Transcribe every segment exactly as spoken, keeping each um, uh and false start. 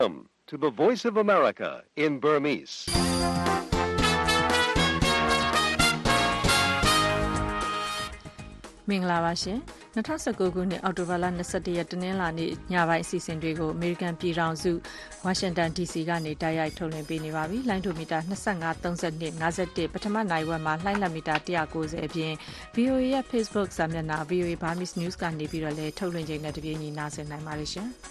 Welcome to the Voice of America in Burmese. မင်္ဂလာပါရှင်၂၀၁၉ခုနှစ်အောက်တိုဘာလ၂၁ရက်တနင်္လာနေ့ညပိုင်းအစီအစဉ်တွေကိုအမေရိကန်ပြည်ထောင်စုဝါရှင်တန် ဒီ စီ ကနေတိုက်ရိုက်ထုတ်လွှင့်ပေးနေပါပြီ။လိုင်းဒိုမီတာ၂၅ ၃၂ ၅၁ပထမနိုင်ဝက်မှာလှိုင်းလက်မီတာ၁၉၀အပြင် ဗွီအိုအေ ရဲ့ Facebook စာမျက်နှာ ဗွီအိုအေ Burmese News ကနေပြီးတော့လည်းထုတ်လွှင့်ချိန်နဲ့တပြေးညီနားဆင်နိုင်ပါတယ်ရှင်။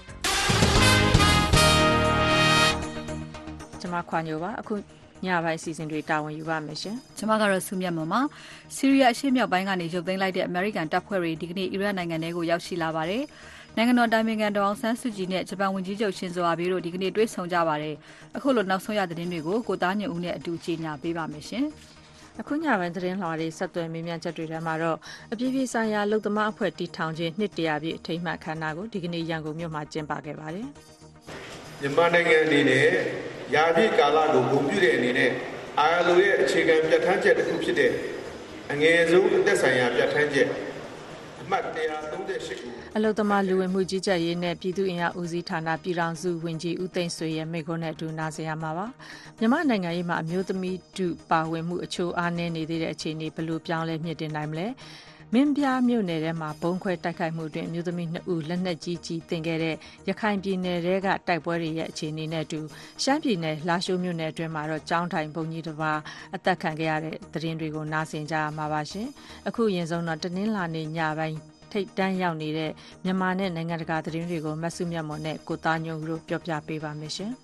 ကျွန်မခွာညိုပါအခုညပိုင်းစီစဉ်တွေတာဝန်ယူပါမယ်ရှင်။ကျွန်မကတော့ဆူမြတ်မမဆီးရီးယားအရှေ့မြောက်ပိုင်းကနေရုပ်သိမ်းလိုက်တဲ့အမေရိကန်တပ်ဖွဲ့တွေဒီကနေ့အီရတ်နိုင်ငံထဲကိုရောက်ရှိလာပါတယ်။နိုင်ငံတော်တိုင်ပင်ခံဒေါ်အောင်ဆန်းစုကြည်နဲ့ဂျပန်ဝန်ကြီးချုပ်ရှင်ဇိုအာဘေးတို့ဒီကနေ့တွေ့ဆုံကြပါတယ်။အခုလိုနောက်ဆုံးရသတင်းတွေကိုကိုသားညွန့်ဦးနဲ့အတူကြီးညာပေးပါမယ်ရှင်။အခုညပိုင်းသတင်းလွှာတွေဆက်သွယ်မေးမြန်းချက်တွေထဲမှာတော့အပြည်ပြည်ဆိုင်ရာလုံသမားအဖွဲ့တည်ထောင်ခြင်းနှစ်တရာပြည့်အထိမ်းအမှတ်အခမ်းအနားကိုဒီကနေ့ရန်ကုန်မြို့မှာကျင်းပခဲ့ပါတယ်။မြန်မာနိုင်ငံအနေနဲ့ယာပြည့်ကာလကိုဂုဏ်ပြုတဲ့အနေနဲ့အာရလိုရဲ့အခြေခံပြဋ္ဌာန်းချက်တစ်ခုဖြစ်တဲ့အငယ်ဆုံးအသက်ဆိုင်ရာပြဋ္ဌာန်းချက်အမှတ်၁၃၈ခုအလုံသမားလူဝင်မှုကြီးကြပ်ရေးနဲ့ပြည်သူ့အင်အားဦးစီးဌာနပြည်ထောင်စုဝန်ကြီးဦးသိန်းဆွေရဲ့မိန့်ခွန်းနဲ့အတူနားဆင်ရမှာပါမြန်မာနိုင်ငံရေးမှာအမျိုးသမီးထုပါဝင်မှုအချို့အားနည်းနေသေးတဲ့အခြေအနေဘယ်လိုပြောင်းလဲမြင့်တင်နိုင်မလဲမင်းပြားမြို့နယ်ထဲမှာဘုံခွဲတိုက်ခိုက်မှုတွင်အမျိုးသမီးနှစ်ဦးလက်နက်ကြီးကြီးတင်ခဲ့တဲ့ရခိုင်ပြည်နယ်ထဲကတိုက်ပွဲတွေရဲ့အခြေအနေနဲ့အတူရှမ်းပြည်နယ်လာရှိုးမြို့နယ်အတွင်းမှာတော့ကျောင်းထိုင်ဘုံကြီးတစ်ပါးအသက်ခံခဲ့ရတဲ့သတင်းတွေကိုနားဆင်ကြရမှာပါရှင်အခုရင်ဆုံးတော့တနင်္လာနေ့ညပိုင်းထိတ်တန်းရောက်နေတဲ့မြန်မာနဲ့နိုင်ငံတကာသတင်းတွေကိုမဆုမြတ်မော်နဲ့ကိုသားညုံတို့ပြောပြပေးပါမယ်ရှင်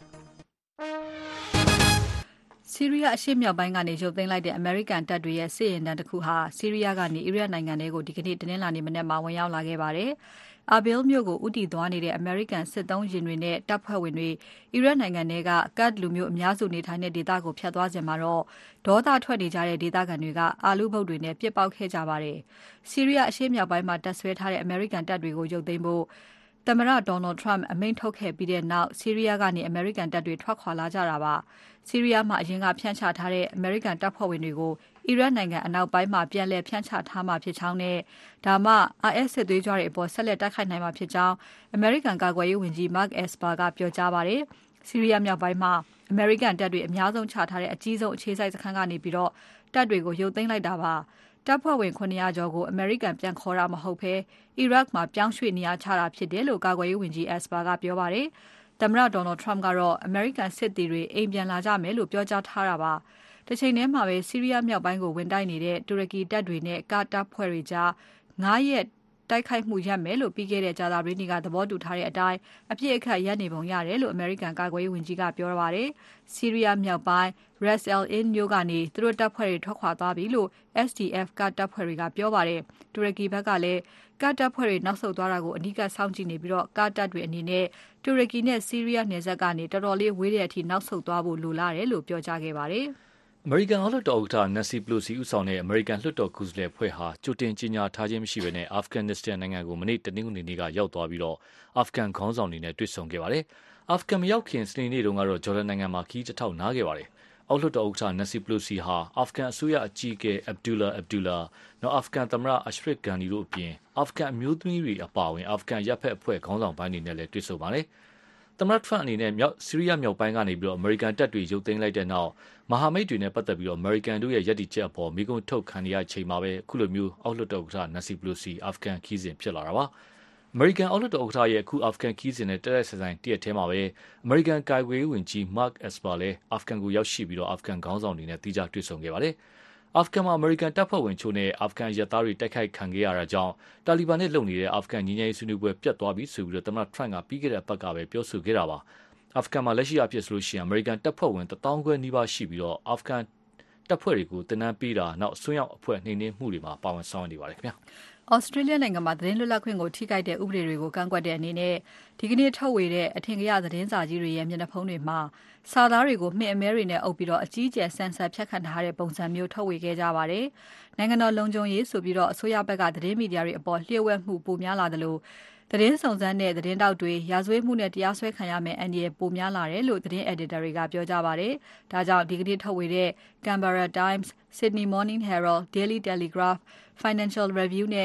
ဆီးရီးယားအရှေ့မြောက်ပိုင်းကနေရုပ်သိမ်းလိုက်တဲ့အမေရိကန်တပ်တွေရဲ့စစ်ရင်တန်းတစ်ခုဟာဆီးရီးယားကနေအီရတ်နိုင်ငံထဲကိုဒီကနေ့တနင်္လာနေ့မနက်မှာဝင်ရောက်လာခဲ့ပါတယ်။အာဘီလ်မြို့ကိုဦးတည်သွားနေတဲ့အမေရိကန်စစ်သုံးယာဉ်တွေနဲ့တပ်ဖွဲ့ဝင်တွေအီရတ်နိုင်ငံထဲကကတ်လူမျိုးအများစုနေထိုင်တဲ့ဒေသကိုဖျက်သွားစဉ်မှာတော့ဒေါသထွက်နေကြတဲ့ဒေသခံတွေကအာလူးဘုတ်တွေနဲ့ပစ်ပေါက်ခဲ့ကြပါတယ်။ဆီးရီးယားအရှေ့မြောက်ပိုင်းမှာတပ်ဆွဲထားတဲ့အမေရိကန်တပ်တွေကိုရုပ်သိမ်းဖို့သမ္မတ Donald Trump အမိန့်ထုတ်ခဲ့ပြီးတဲ့နောက်ဆီးရီးယားကနေအမေရိကန်တပ်တွေထွက်ခွာလာကြတာပါ။ဆီးရီးယားမှာအရင်ကဖြန့်ချထားတဲ့အမေရိကန်တပ်ဖွဲ့ဝင်တွေကိုအီရတ်နိုင်ငံအနောက်ပိုင်းမှာပြန်လည်ဖြန့်ချထားမှာဖြစ်ကြောင်းနဲ့ဒါမှ I S စစ်သွေးကြွတွေအပေါ်ဆက်လက်တိုက်ခိုက်နိုင်မှာဖြစ်ကြောင်းအမေရိကန်ကာကွယ်ရေးဝန်ကြီး Mark Esper ကပြောကြားပါတယ်။ဆီးရီးယားမြောက်ပိုင်းမှာအမေရိကန်တပ်တွေအများဆုံးချထားတဲ့အကြီးဆုံးအခြေစိုက်စခန်းကနေပြီးတော့တပ်တွေကိုရုပ်သိမ်းလိုက်တာပါ။တပ်ဖွဲ့ဝင်ခုနှစ်ရာကျော်ကိုအမေရိကန်ပြန်ခေါ်တာမဟုတ်ဘဲအီရတ်မှာပြောင်းရွှေ့နေရာချတာဖြစ်တယ်လို့ကာကွယ်ရေးဝန်ကြီး Esper ကပြောပါတယ်။သမ္မတ Donald Trump ကတော့အမေရိကန်စစ်သည်တွေအိမ်ပြန်လာကြမယ်လို့ပြောကြားထားတာပါ။တစ်ချိန်တည်းမှာပဲဆီးရီးယားမြောက်ပိုင်းကိုဝင်တိုက်နေတဲ့တူရကီတပ်တွေနဲ့ကာတပ်ဖွဲ့တွေကြားငါးရက်တိုက်ခိုက်မှုရပ်မယ်လို့ပြီးခဲ့တဲ့ကြာသပတေးနေ့ကသဘောတူထားတဲ့အတိုင်းအပြစ်အခတ်ရပ်နေပုံရတယ်လို့အမေရိကန်ကာကွယ်ရေးဝန်ကြီးကပြောပါတယ်။ဆီးရီးယားမြောက်ပိုင်း Ras al-Ain မြို့ကနေသူတို့တပ်ဖွဲ့တွေထွက်ခွာသွားပြီလို့ S D F ကတပ်ဖွဲ့တွေကပြောပါတယ်။တူရကီဘက်ကလည်းကတပ်ဖွဲ့တွေနောက်ဆုတ်သွားတာကိုအနီးကပ်စောင့်ကြည့်နေပြီးတော့ကတပ်တွေအနေနဲ့တူရကီနဲ့ဆီးရီးယားနယ်စပ်ကနေတော်တော်လေးဝေးတဲ့အထိနောက်ဆုတ်သွားဖို့လိုလားတယ်လို့ပြောကြားခဲ့ပါတယ်။အမေရိကန်အောက်လွှတ်တော်ဥက္ကဋ္ဌ Nancy Pelosi ဦးဆောင်တဲ့အမေရိကန်လွှတ်တော်ကိုယ်စားလှယ်အဖွဲ့ဟာကြိုတင်ကြေညာထားခြင်းမရှိဘဲနဲ့အာဖဂန်နစ္စတန်နိုင်ငံကိုမနေ့တနင်္ဂနွေနေ့ကရောက်သွားပြီးတော့အာဖဂန်ခေါင်းဆောင်တွေနဲ့တွေ့ဆုံခဲ့ပါတယ်။အာဖဂန်မရောက်ခင်စနေနေ့တုန်းကတော့ဂျော်ဒန်နိုင်ငံမှာခီးတစ်ထောက်နားခဲ့ပါတယ်။အောက်လွှတ်တော်ဥက္ကဋ္ဌ Nancy Pelosi ဟာအာဖဂန်အစိုးရအကြီးအကဲ Abdullah Abdullah နောက်အာဖဂန်သမ္မတ Ashraf Ghani တို့အပြင်အာဖဂန်အမျိုးသမီးတွေအပါအဝင်အာဖဂန်ရပ်ဖက်အဖွဲ့ခေါင်းဆောင်ပိုင်းတွေနဲ့လည်းတွေ့ဆုံပါတယ်။သမ္မတ Trump အနေနဲ့မြောက်ဆီးရီးယားမြောက်ပိုင်းကနေပြီးတော့အမေရိကန်တပ်တွေရုပ်သိမ်းလိုက်တဲ့နောက်မဟာမိတ်တွေနဲ့ပတ်သက်ပြီးတော့အမေရိကန်တို့ရဲ့ရည်တည်ချက်အပေါ်မိကုံထုတ်ခံရချိန်မှာပဲအခုလိုမျိုးအောက်လွှတ်တော်ဥက္ကဋ္ဌ Nancy Pelosi အာဖဂန်ခီးစဉ်ဖြစ်လာတာပါအမေရိကန်အောက်လွှတ်တော်ဥက္ကဋ္ဌရဲ့အခုအာဖဂန်ခီးစဉ်နဲ့တက်တက်ဆိုင်ဆိုင်တည့်ထဲမှာပဲအမေရိကန်ကာကွယ်ရေးဝန်ကြီး Mark Esper လည်းအာဖဂန်ကိုရောက်ရှိပြီးတော့အာဖဂန်ခေါင်းဆောင်တွေနဲ့တိကျတွေ့ဆုံခဲ့ပါတယ်အာဖဂန်မှာအမေရိကန်တပ်ဖွဲ့ဝင်ချို့နဲ့အာဖဂန်ရဲသားတွေတိုက်ခိုက်ခံခဲ့ရတာကြောင့်တာလီဘန်နဲ့လုံနေတဲ့အာဖဂန်ညီညွတ်ရေးဆွေးနွေးပွဲပြတ်သွားပြီဆိုပြီးတော့သမ္မတ Trump ကပြီးခဲ့တဲ့အပတ်ကပဲပြောဆိုခဲ့တာပါအာဖဂန်မှာလက်ရှိအဖြစ်ဆိုလို့ရှိရင်အမေရိကန်တပ်ဖွဲ့ဝင်တသောင်းခွဲနီးပါးရှိပြီးတော့အာဖဂန်တပ်ဖွဲ့တွေကိုတင်နန်းပေးတာနောက်ဆွေးရောက်အဖွဲ့နှိမ့်နှင်းမှုတွေမှာပါဝင်ဆောင်ရွက်နေပါတယ်ခင်ဗျာ။ Australia နိုင်ငံမှာသတင်းလွတ်လပ်ခွင့်ကိုထိခိုက်တဲ့ဥပဒေတွေကိုကန့်ကွက်တဲ့အနေနဲ့ဒီကနေ့ထုတ်ဝေတဲ့အထင်ကရသတင်းစာကြီးတွေရဲ့မျက်နှာဖုံးတွေမှာစာသားတွေကိုမှင်အမဲတွေနဲ့အုပ်ပြီးတော့အကြီးကျယ်ဆန်ဆန်ဖြတ်ခတ်ထားတဲ့ပုံစံမျိုးထုတ်ဝေခဲ့ကြပါတယ်။နိုင်ငံတော်လုံခြုံရေးဆိုပြီးတော့အစိုးရဘက်ကသတင်းမီဒီယာတွေအပေါ်လျှို့ဝှက်မှုပိုများလာတယ်လို့သတင်းစုံစမ်းတဲ့သတင်းတောက်တွေရာဇဝတ်မှုနဲ့တရားစွဲခံရမယ်အန္တရာယ်ပိုများလာတယ်လို့သတင်း editor တွေကပြောကြပါတယ်။ဒါကြောင့်ဒီကနေ့ထုတ်ဝေတဲ့ Canberra Times, Sydney Morning Herald, Daily Telegraph, Financial Review နဲ့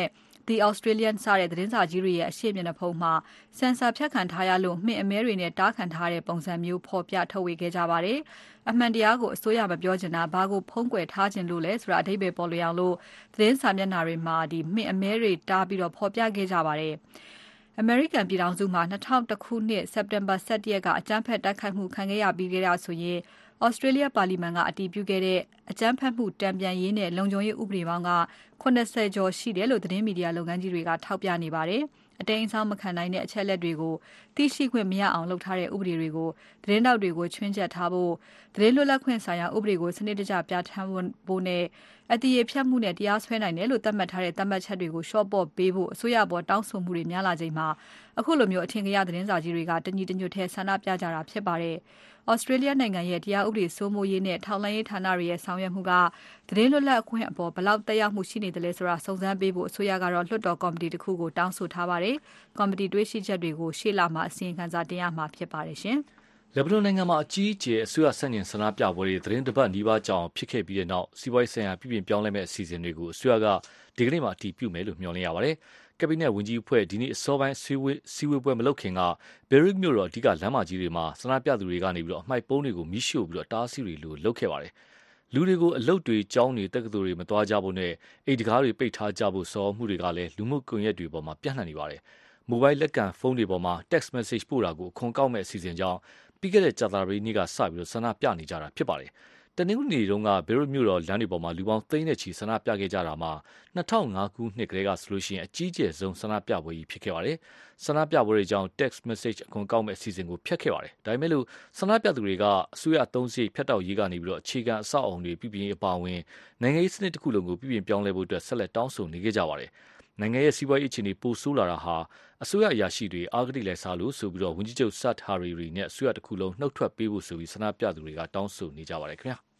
The Australian စတဲ့သတင်းစာကြီးတွေရဲ့အရှိမျက်နှာဖုံးမှာဆင်ဆာဖြတ်ခံထားရလို့မှင်အမဲတွေနဲ့တားခံထားတဲ့ပုံစံမျိုးဖော်ပြထုတ်ဝေခဲ့ကြပါတယ်။အမှန်တရားကိုအစိုးရမပြောချင်တာဘာကိုဖုံးကွယ်ထားခြင်းလို့လဲဆိုတာအဓိပ္ပာယ်ပေါ်လွင်အောင်လို့သတင်းစာမျက်နှာတွေမှာဒီမှင်အမဲတွေတားပြီးတော့ဖော်ပြခဲ့ကြပါတယ်။ American ပြည်ထောင်စုမှာ၂၀၀၁ခုနှစ်စက်တင်ဘာ၁၁ရက်ကအကြမ်းဖက်တိုက်ခိုက်မှုခံခဲ့ရပြီးကြတာဆိုရင် Australia ပါလီမန်ကအတည်ပြုခဲ့တဲ့အကြမ်းဖက်မှုတံပြန်ရေးနဲ့လုံခြုံရေးဥပဒေပေါင်းက၇၀ကျော်ရှိတယ်လို့သတင်းမီဒီယာလုပ်ငန်းကြီးတွေကထောက်ပြနေပါတယ်။အတိမ်အဆောင်းမခံနိုင်တဲ့အချက်လက်တွေကိုသိရှိခွင့်မရအောင်လုပ်ထားတဲ့ဥပဒေတွေကိုသတင်းတောက်တွေကိုချွင်းချက်ထားဖို့သတင်းလွတ်လပ်ခွင့်ဆိုင်ရာဥပဒေကိုစနစ်တကျပြဋ္ဌာန်းဖို့နဲ့အတည်ရဖြတ်မှုနဲ့တရားစွဲနိုင်တယ်လို့သတ်မှတ်ထားတဲ့သတ်မှတ်ချက်တွေကိုရှော့ပေါ့ပေးဖို့အစိုးရပေါ်တောင်းဆိုမှုတွေများလာချိန်မှာအခုလိုမျိုးအထင်ကြီးသတင်းစာကြီးတွေကတညီတညွတ်ထဲဆန္ဒပြကြတာဖြစ်ပါတယ်။ Australia နိုင်ငံရဲ့တရားဥပဒေစိုးမိုးရေးနဲ့ထောက်လှမ်းရေးဌာနတွေရဲ့ဆောင်ရွက်မှုကသတင်းလွတ်လပ်ခွင့်အပေါ်ဘယ်လောက်သက်ရောက်မှုရှိနေတယ်လဲဆိုတာစုံစမ်းပေးဖို့အစိုးရကတော့လွှတ်တော်ကော်မတီတစ်ခုကိုတောင်းဆိုထားပါတယ်။ကော်မတီတွေ့ရှိချက်တွေကိုရှေ့လမှာအစီရင်ခံစာတင်ရမှာဖြစ်ပါတယ်ရှင်။လက်ဘနွန်နိုင်ငံမှာအကြီးအကျယ်အစိုးရဆန့်ကျင်ဆန္ဒပြပွဲတွေသတင်းတစ်ပတ်နီးပါးကြာအောင်ဖြစ်ခဲ့ပြီးတဲ့နောက်စီးပွားရေးဆိုင်ရာပြည်ပြင်ပြောင်းလဲမဲ့အစီအစဉ်တွေကိုအစိုးရကဒီကနေ့မှအတည်ပြုမယ်လို့မျှော်လင့်ရပါတယ်။ကက်ဘိနက်ဝန်ကြီးအဖွဲ့ဒီနေ့အစောပိုင်းစည်းဝေးစည်းဝေးပွဲမလုပ်ခင်ကဘေရွတ်မြို့တော်အဓိကလမ်းမကြီးတွေမှာဆန္ဒပြသူတွေကနေပြီးတော့အမိုက်ပုံးတွေကိုမိရှို့ပြီးတော့တားဆီးတွေလို့လုပ်ခဲ့ပါတယ်။လူတွေကိုအလုတ်တွေကြောင်းတွေတက္ကသိုလ်တွေမသွားကြဖို့နဲ့အိတ်တကားတွေပိတ်ထားကြဖို့ဆော်မှုတွေကလည်းလူမှုကွန်ရက်တွေပေါ်မှာပြန့်နှံ့နေပါတယ်။မိုဘိုင်းလက်ကန်ဖုန်းတွေပေါ်မှာ text message ပို့တာကိုအခွန်ကောက်မဲ့အစီအစဉ်ကြောင့်ပြီးခဲ့တဲ့ကြာသပတေးနေ့ကစပြီးတော့ဆန္ဒပြနေကြတာဖြစ်ပါတယ်။တနင်္ဂနွေနေ့တုန်းကဘေရွတ်မြို့တော်လမ်းတွေပေါ်မှာလူပေါင်းသိန်းနဲ့ချီဆန္ဒပြခဲ့ကြတာမှာ၂၀၀၅ခုနှစ်ကတည်းကဆိုလို့ရှိရင်အကြီးကျယ်ဆုံးဆန္ဒပြပွဲကြီးဖြစ်ခဲ့ပါတယ်။ဆန္ဒပြပွဲတွေကြောင့် text message အခွန်ကောက်မဲ့အစီအစဉ်ကိုဖျက်ခဲ့ပါတယ်။ဒါပေမဲ့လို့ဆန္ဒပြသူတွေကအစိုးရအသုံးစရိတ်ဖြတ်တောက်ရေးကနေပြီးတော့အခြေခံအဆောက်အအုံတွေပြည်ပြင်အပါအဝင်နိုင်ငံရေးစနစ်တစ်ခုလုံးကိုပြည်ပြင်ပြောင်းလဲဖို့အတွက်ဆက်လက်တောင်းဆိုနေကြကြပါတယ်။နိုင်ငံရဲ့စီးပွားရေးအခြေအနေပိုဆိုးလာတာဟာအစိုးရအရာရှိတွေအာဂတိလဲစားလို့ဆိုပြီးတော့ဝန်ကြီးချုပ်ဆတ်ဟာရီရီနဲ့အစိုးရတစ်ခုလုံးနှုတ်ထွက်ပေးဖို့ဆိုပြီးဆန္ဒပြသူတွေကတောင်းဆိုနေကြပါတယ်ခင်ဗျာ။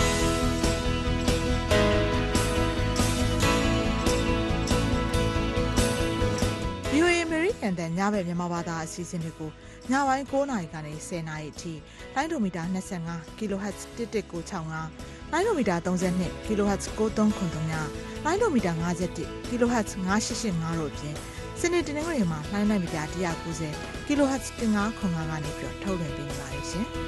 ဗွီအိုအေ American တန်ညဘက်မြန်မာဘာသာအစီအစဉ်တွေကိုညပိုင်း၉နာရီကနေ၁၀နာရီအထိလိုင်းဒိုမီတာ၂၅ kilohertz တစ်တစ်ကို၆၅လိုင်းဒိုမီတာ၃၂ kilohertz ၉၃ခု၃ညလိုင်းဒိုမီတာ၅၁ kilohertz ၅၈၈၅တို့အပြင်စနေတနင်္ဂနွေမှာလိုင်းနိုက်မီတာ၁၉၀ kilohertz ၁၅ခု၅ကနေပြီးတော့ထုတ်လွှင့်ပေးနေပါတယ်ရှင်။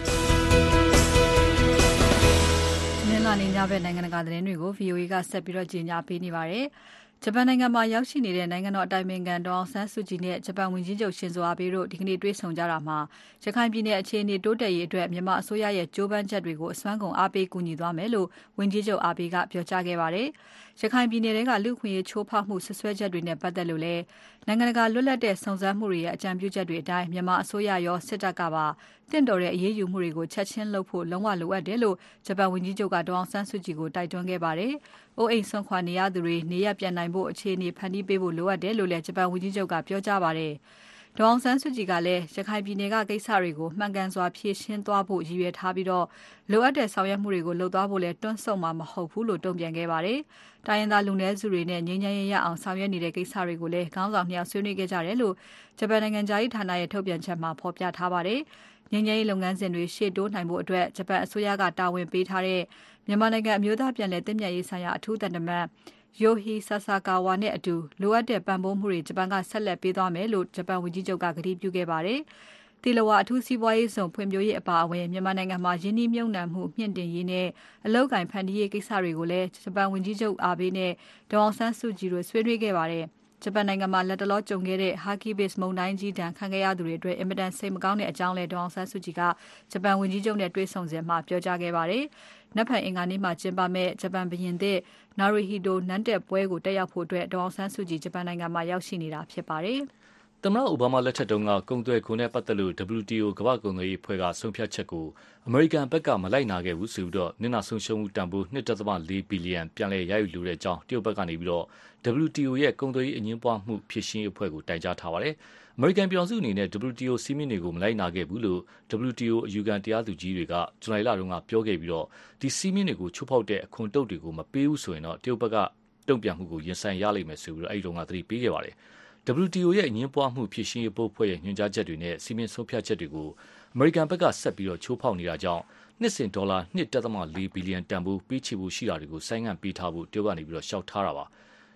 နင်္လာနေ့ညဘက်နိုင်ငံတကာသတင်းတွေကို ဗွီအိုအေ ကဆက်ပြီးတော့ကြီးညာပေးနေပါတယ်။ဂျပန်နိုင်ငံမှာရောက်ရှိနေတဲ့နိုင်ငံတော်အတိုင်ပင်ခံဒေါ်အောင်ဆန်းစုကြည်နဲ့ဂျပန်ဝန်ကြီးချုပ်ရှင်ဇိုအာဘေးတို့ဒီကနေ့တွေ့ဆုံကြတာမှာရခိုင်ပြည်နယ်အခြေအနေတိုးတက်ရေးအတွက်မြန်မာအစိုးရရဲ့ကြိုးပမ်းချက်တွေကိုအစွမ်းကုန်အားပေးကူညီသွားမယ်လို့ဝန်ကြီးချုပ်အာဘေးကပြောကြားခဲ့ပါတယ်။ရခိုင်ပြည်နယ်ကလူ့ခွင့်ရေးချိုးဖောက်မှုဆွဆွဲချက်တွေနဲ့ပတ်သက်လို့လည်းနိုင်ငံတကာလွတ်လပ်တဲ့စုံစမ်းမှုတွေရဲ့အကြံပြုချက်တွေအတိုင်းမြန်မာအစိုးရရောစစ်တပ်ကပါတင့်တော်တဲ့အရေးယူမှုတွေကိုချက်ချင်းလုပ်ဖို့လုံးဝလိုအပ်တယ်လို့ဂျပန်ဝန်ကြီးချုပ်ကဒေါ်အောင်ဆန်းစုကြည်ကိုတိုက်တွန်းခဲ့ပါတယ်။အိုးအိမ်ဆွမ်းခွာနေရသူတွေနေရပြန်နိုင်ဖို့အခြေအနေဖန်တီးပေးဖို့လိုအပ်တယ်လို့လည်းဂျပန်ဝန်ကြီးချုပ်ကပြောကြားပါတယ်။ဒေါ်အောင်ဆန်းစုကြည်ကလည်းရခိုင်ပြည်နယ်ကကိစ္စတွေကိုမှန်ကန်စွာဖြေရှင်းသွားဖို့ရည်ရွယ်ထားပြီးတော့လိုအပ်တဲ့ဆောင်ရွက်မှုတွေကိုလုပ်သွားဖို့လည်းတွန်းဆုတ်မှာမဟုတ်ဘူးလို့တုံ့ပြန်ခဲ့ပါတယ်။တိုင်းရင်းသားလူနည်းစုတွေနဲ့ငြိမ်းချမ်းရေးရအောင်ဆောင်ရွက်နေတဲ့ကိစ္စတွေကိုလည်းခေါင်းဆောင်နှစ်ယောက်ဆွေးနွေးခဲ့ကြတယ်လို့ဂျပန်နိုင်ငံသားရေးဌာနရဲ့ထုတ်ပြန်ချက်မှာဖော်ပြထားပါတယ်။ငြိမ်းချမ်းရေးလုပ်ငန်းစဉ်တွေရှေ့တိုးနိုင်ဖို့အတွက်ဂျပန်အစိုးရကတာဝန်ပေးထားတဲ့မြန်မာနိုင်ငံအမျိုးသားပြန်လည်သင့်မြတ်ရေးဆိုင်ရာအထူးသံတမန်ယိုဟီဆာဆာကာဝါနဲ့အတူလိုအပ်တဲ့ပံ့ပိုးမှုတွေဂျပန်ကဆက်လက်ပေးသွားမယ်လို့ဂျပန်ဝန်ကြီးချုပ်ကကတိပြုခဲ့ပါတယ်။တီလဝါအထူးစီးပွားရေးဆောင်ဖွံ့ဖြိုးရေးအပါအဝင်မြန်မာနိုင်ငံမှာယင်းနှိမ့်မြုံနှံမှုမြင့်တင်ရေးနဲ့အလောက်ကိုင်ဖန်တီးရေးကိစ္စတွေကိုလည်းဂျပန်ဝန်ကြီးချုပ်အာဘေးနဲ့ဒေါ်အောင်ဆန်းစုကြည်တို့ဆွေးနွေးခဲ့ပါတယ်။ဂျပန်နိုင်ငံမှာလက်တလောကြုံခဲ့တဲ့ဟာကီဘစ်မုန်တိုင်းကြီးတန်းခံခဲ့ရသူတွေအတွက်အင်မတန်စိတ်မကောင်းတဲ့အကြောင်းလဲဒေါ်အောင်ဆန်းစုကြည်ကဂျပန်ဝန်ကြီးချုပ်နဲ့တွေ့ဆုံစဉ်မှာပြောကြားခဲ့ပါတယ်။နက်ဖြန်အင်္ဂါနေ့မှာကျင်းပမဲ့ဂျပန်ဘုရင်သစ်နာရီဟီတိုနန်းတက်ပွဲကိုတက်ရောက်ဖို့အတွက်ဒေါ်အောင်ဆန်းစုကြည်ဂျပန်နိုင်ငံမှာရောက်ရှိနေတာဖြစ်ပါတယ်။သမ္မတအိုဘားမားလက်ထက်တုန်းကကုန်သွယ်ခွန်နဲ့ပတ်သက်လို့ W T O ကမ္ဘာ့ကုန်သွယ်ရေးအဖွဲ့ကဆုံးဖြတ်ချက်ကိုအမေရိကန်ဘက်ကမလိုက်နာခဲ့ဘူးဆိုပြီးတော့နစ်နာဆုံးရှုံးမှုတန်ဖိုး၂.၄ဘီလီယံပြန်လည်ရယူလိုတဲ့အကြောင်းတရုတ်ဘက်ကနေပြီးတော့ W T O ရဲ့ကုန်သွယ်ရေးအငြင်းပွားမှုဖြေရှင်းရေးအဖွဲ့ကိုတိုင်ကြားထားပါတယ်။အမေရိကန်ပြည်ထောင်စုအနေနဲ့ W T O စည်းမျဉ်းတွေကိုမလိုက်နာခဲ့ဘူးလို့ W T O အယူခံတရားသူကြီးတွေကဇူလိုင်လတုန်းကပြောခဲ့ပြီးတော့ဒီစည်းမျဉ်းတွေကိုချိုးဖောက်တဲ့အခွန်တုတ်တွေကိုမပေးဘူးဆိုရင်တော့တရုတ်ဘက်ကတုံ့ပြန်မှုကိုရင်ဆိုင်ရလိမ့်မယ်ဆိုပြီးတော့အဲဒီတုန်းကသတိပေးခဲ့ပါတယ်။ W T O ရဲ့အငြင်းပွားမှုဖြေရှင်းရေးပုဂ္ဂိုလ်ရဲ့ညွှန်ကြားချက်တွေနဲ့စီမင်းဆုံးဖြတ်ချက်တွေကိုအမေရိကန်ဘက်ကဆက်ပြီးတော့ချိုးဖောက်နေတာကြောင့်နှစ်စဉ်ဒေါ်လာ၂.၄ဘီလီယံတန်ဖိုးပေးချေဖို့ရှိတာတွေကိုဆိုင်းငံ့ပေးထားဖို့တရုတ်ကနေပြီးတော့ရှောက်ထားတာပါ။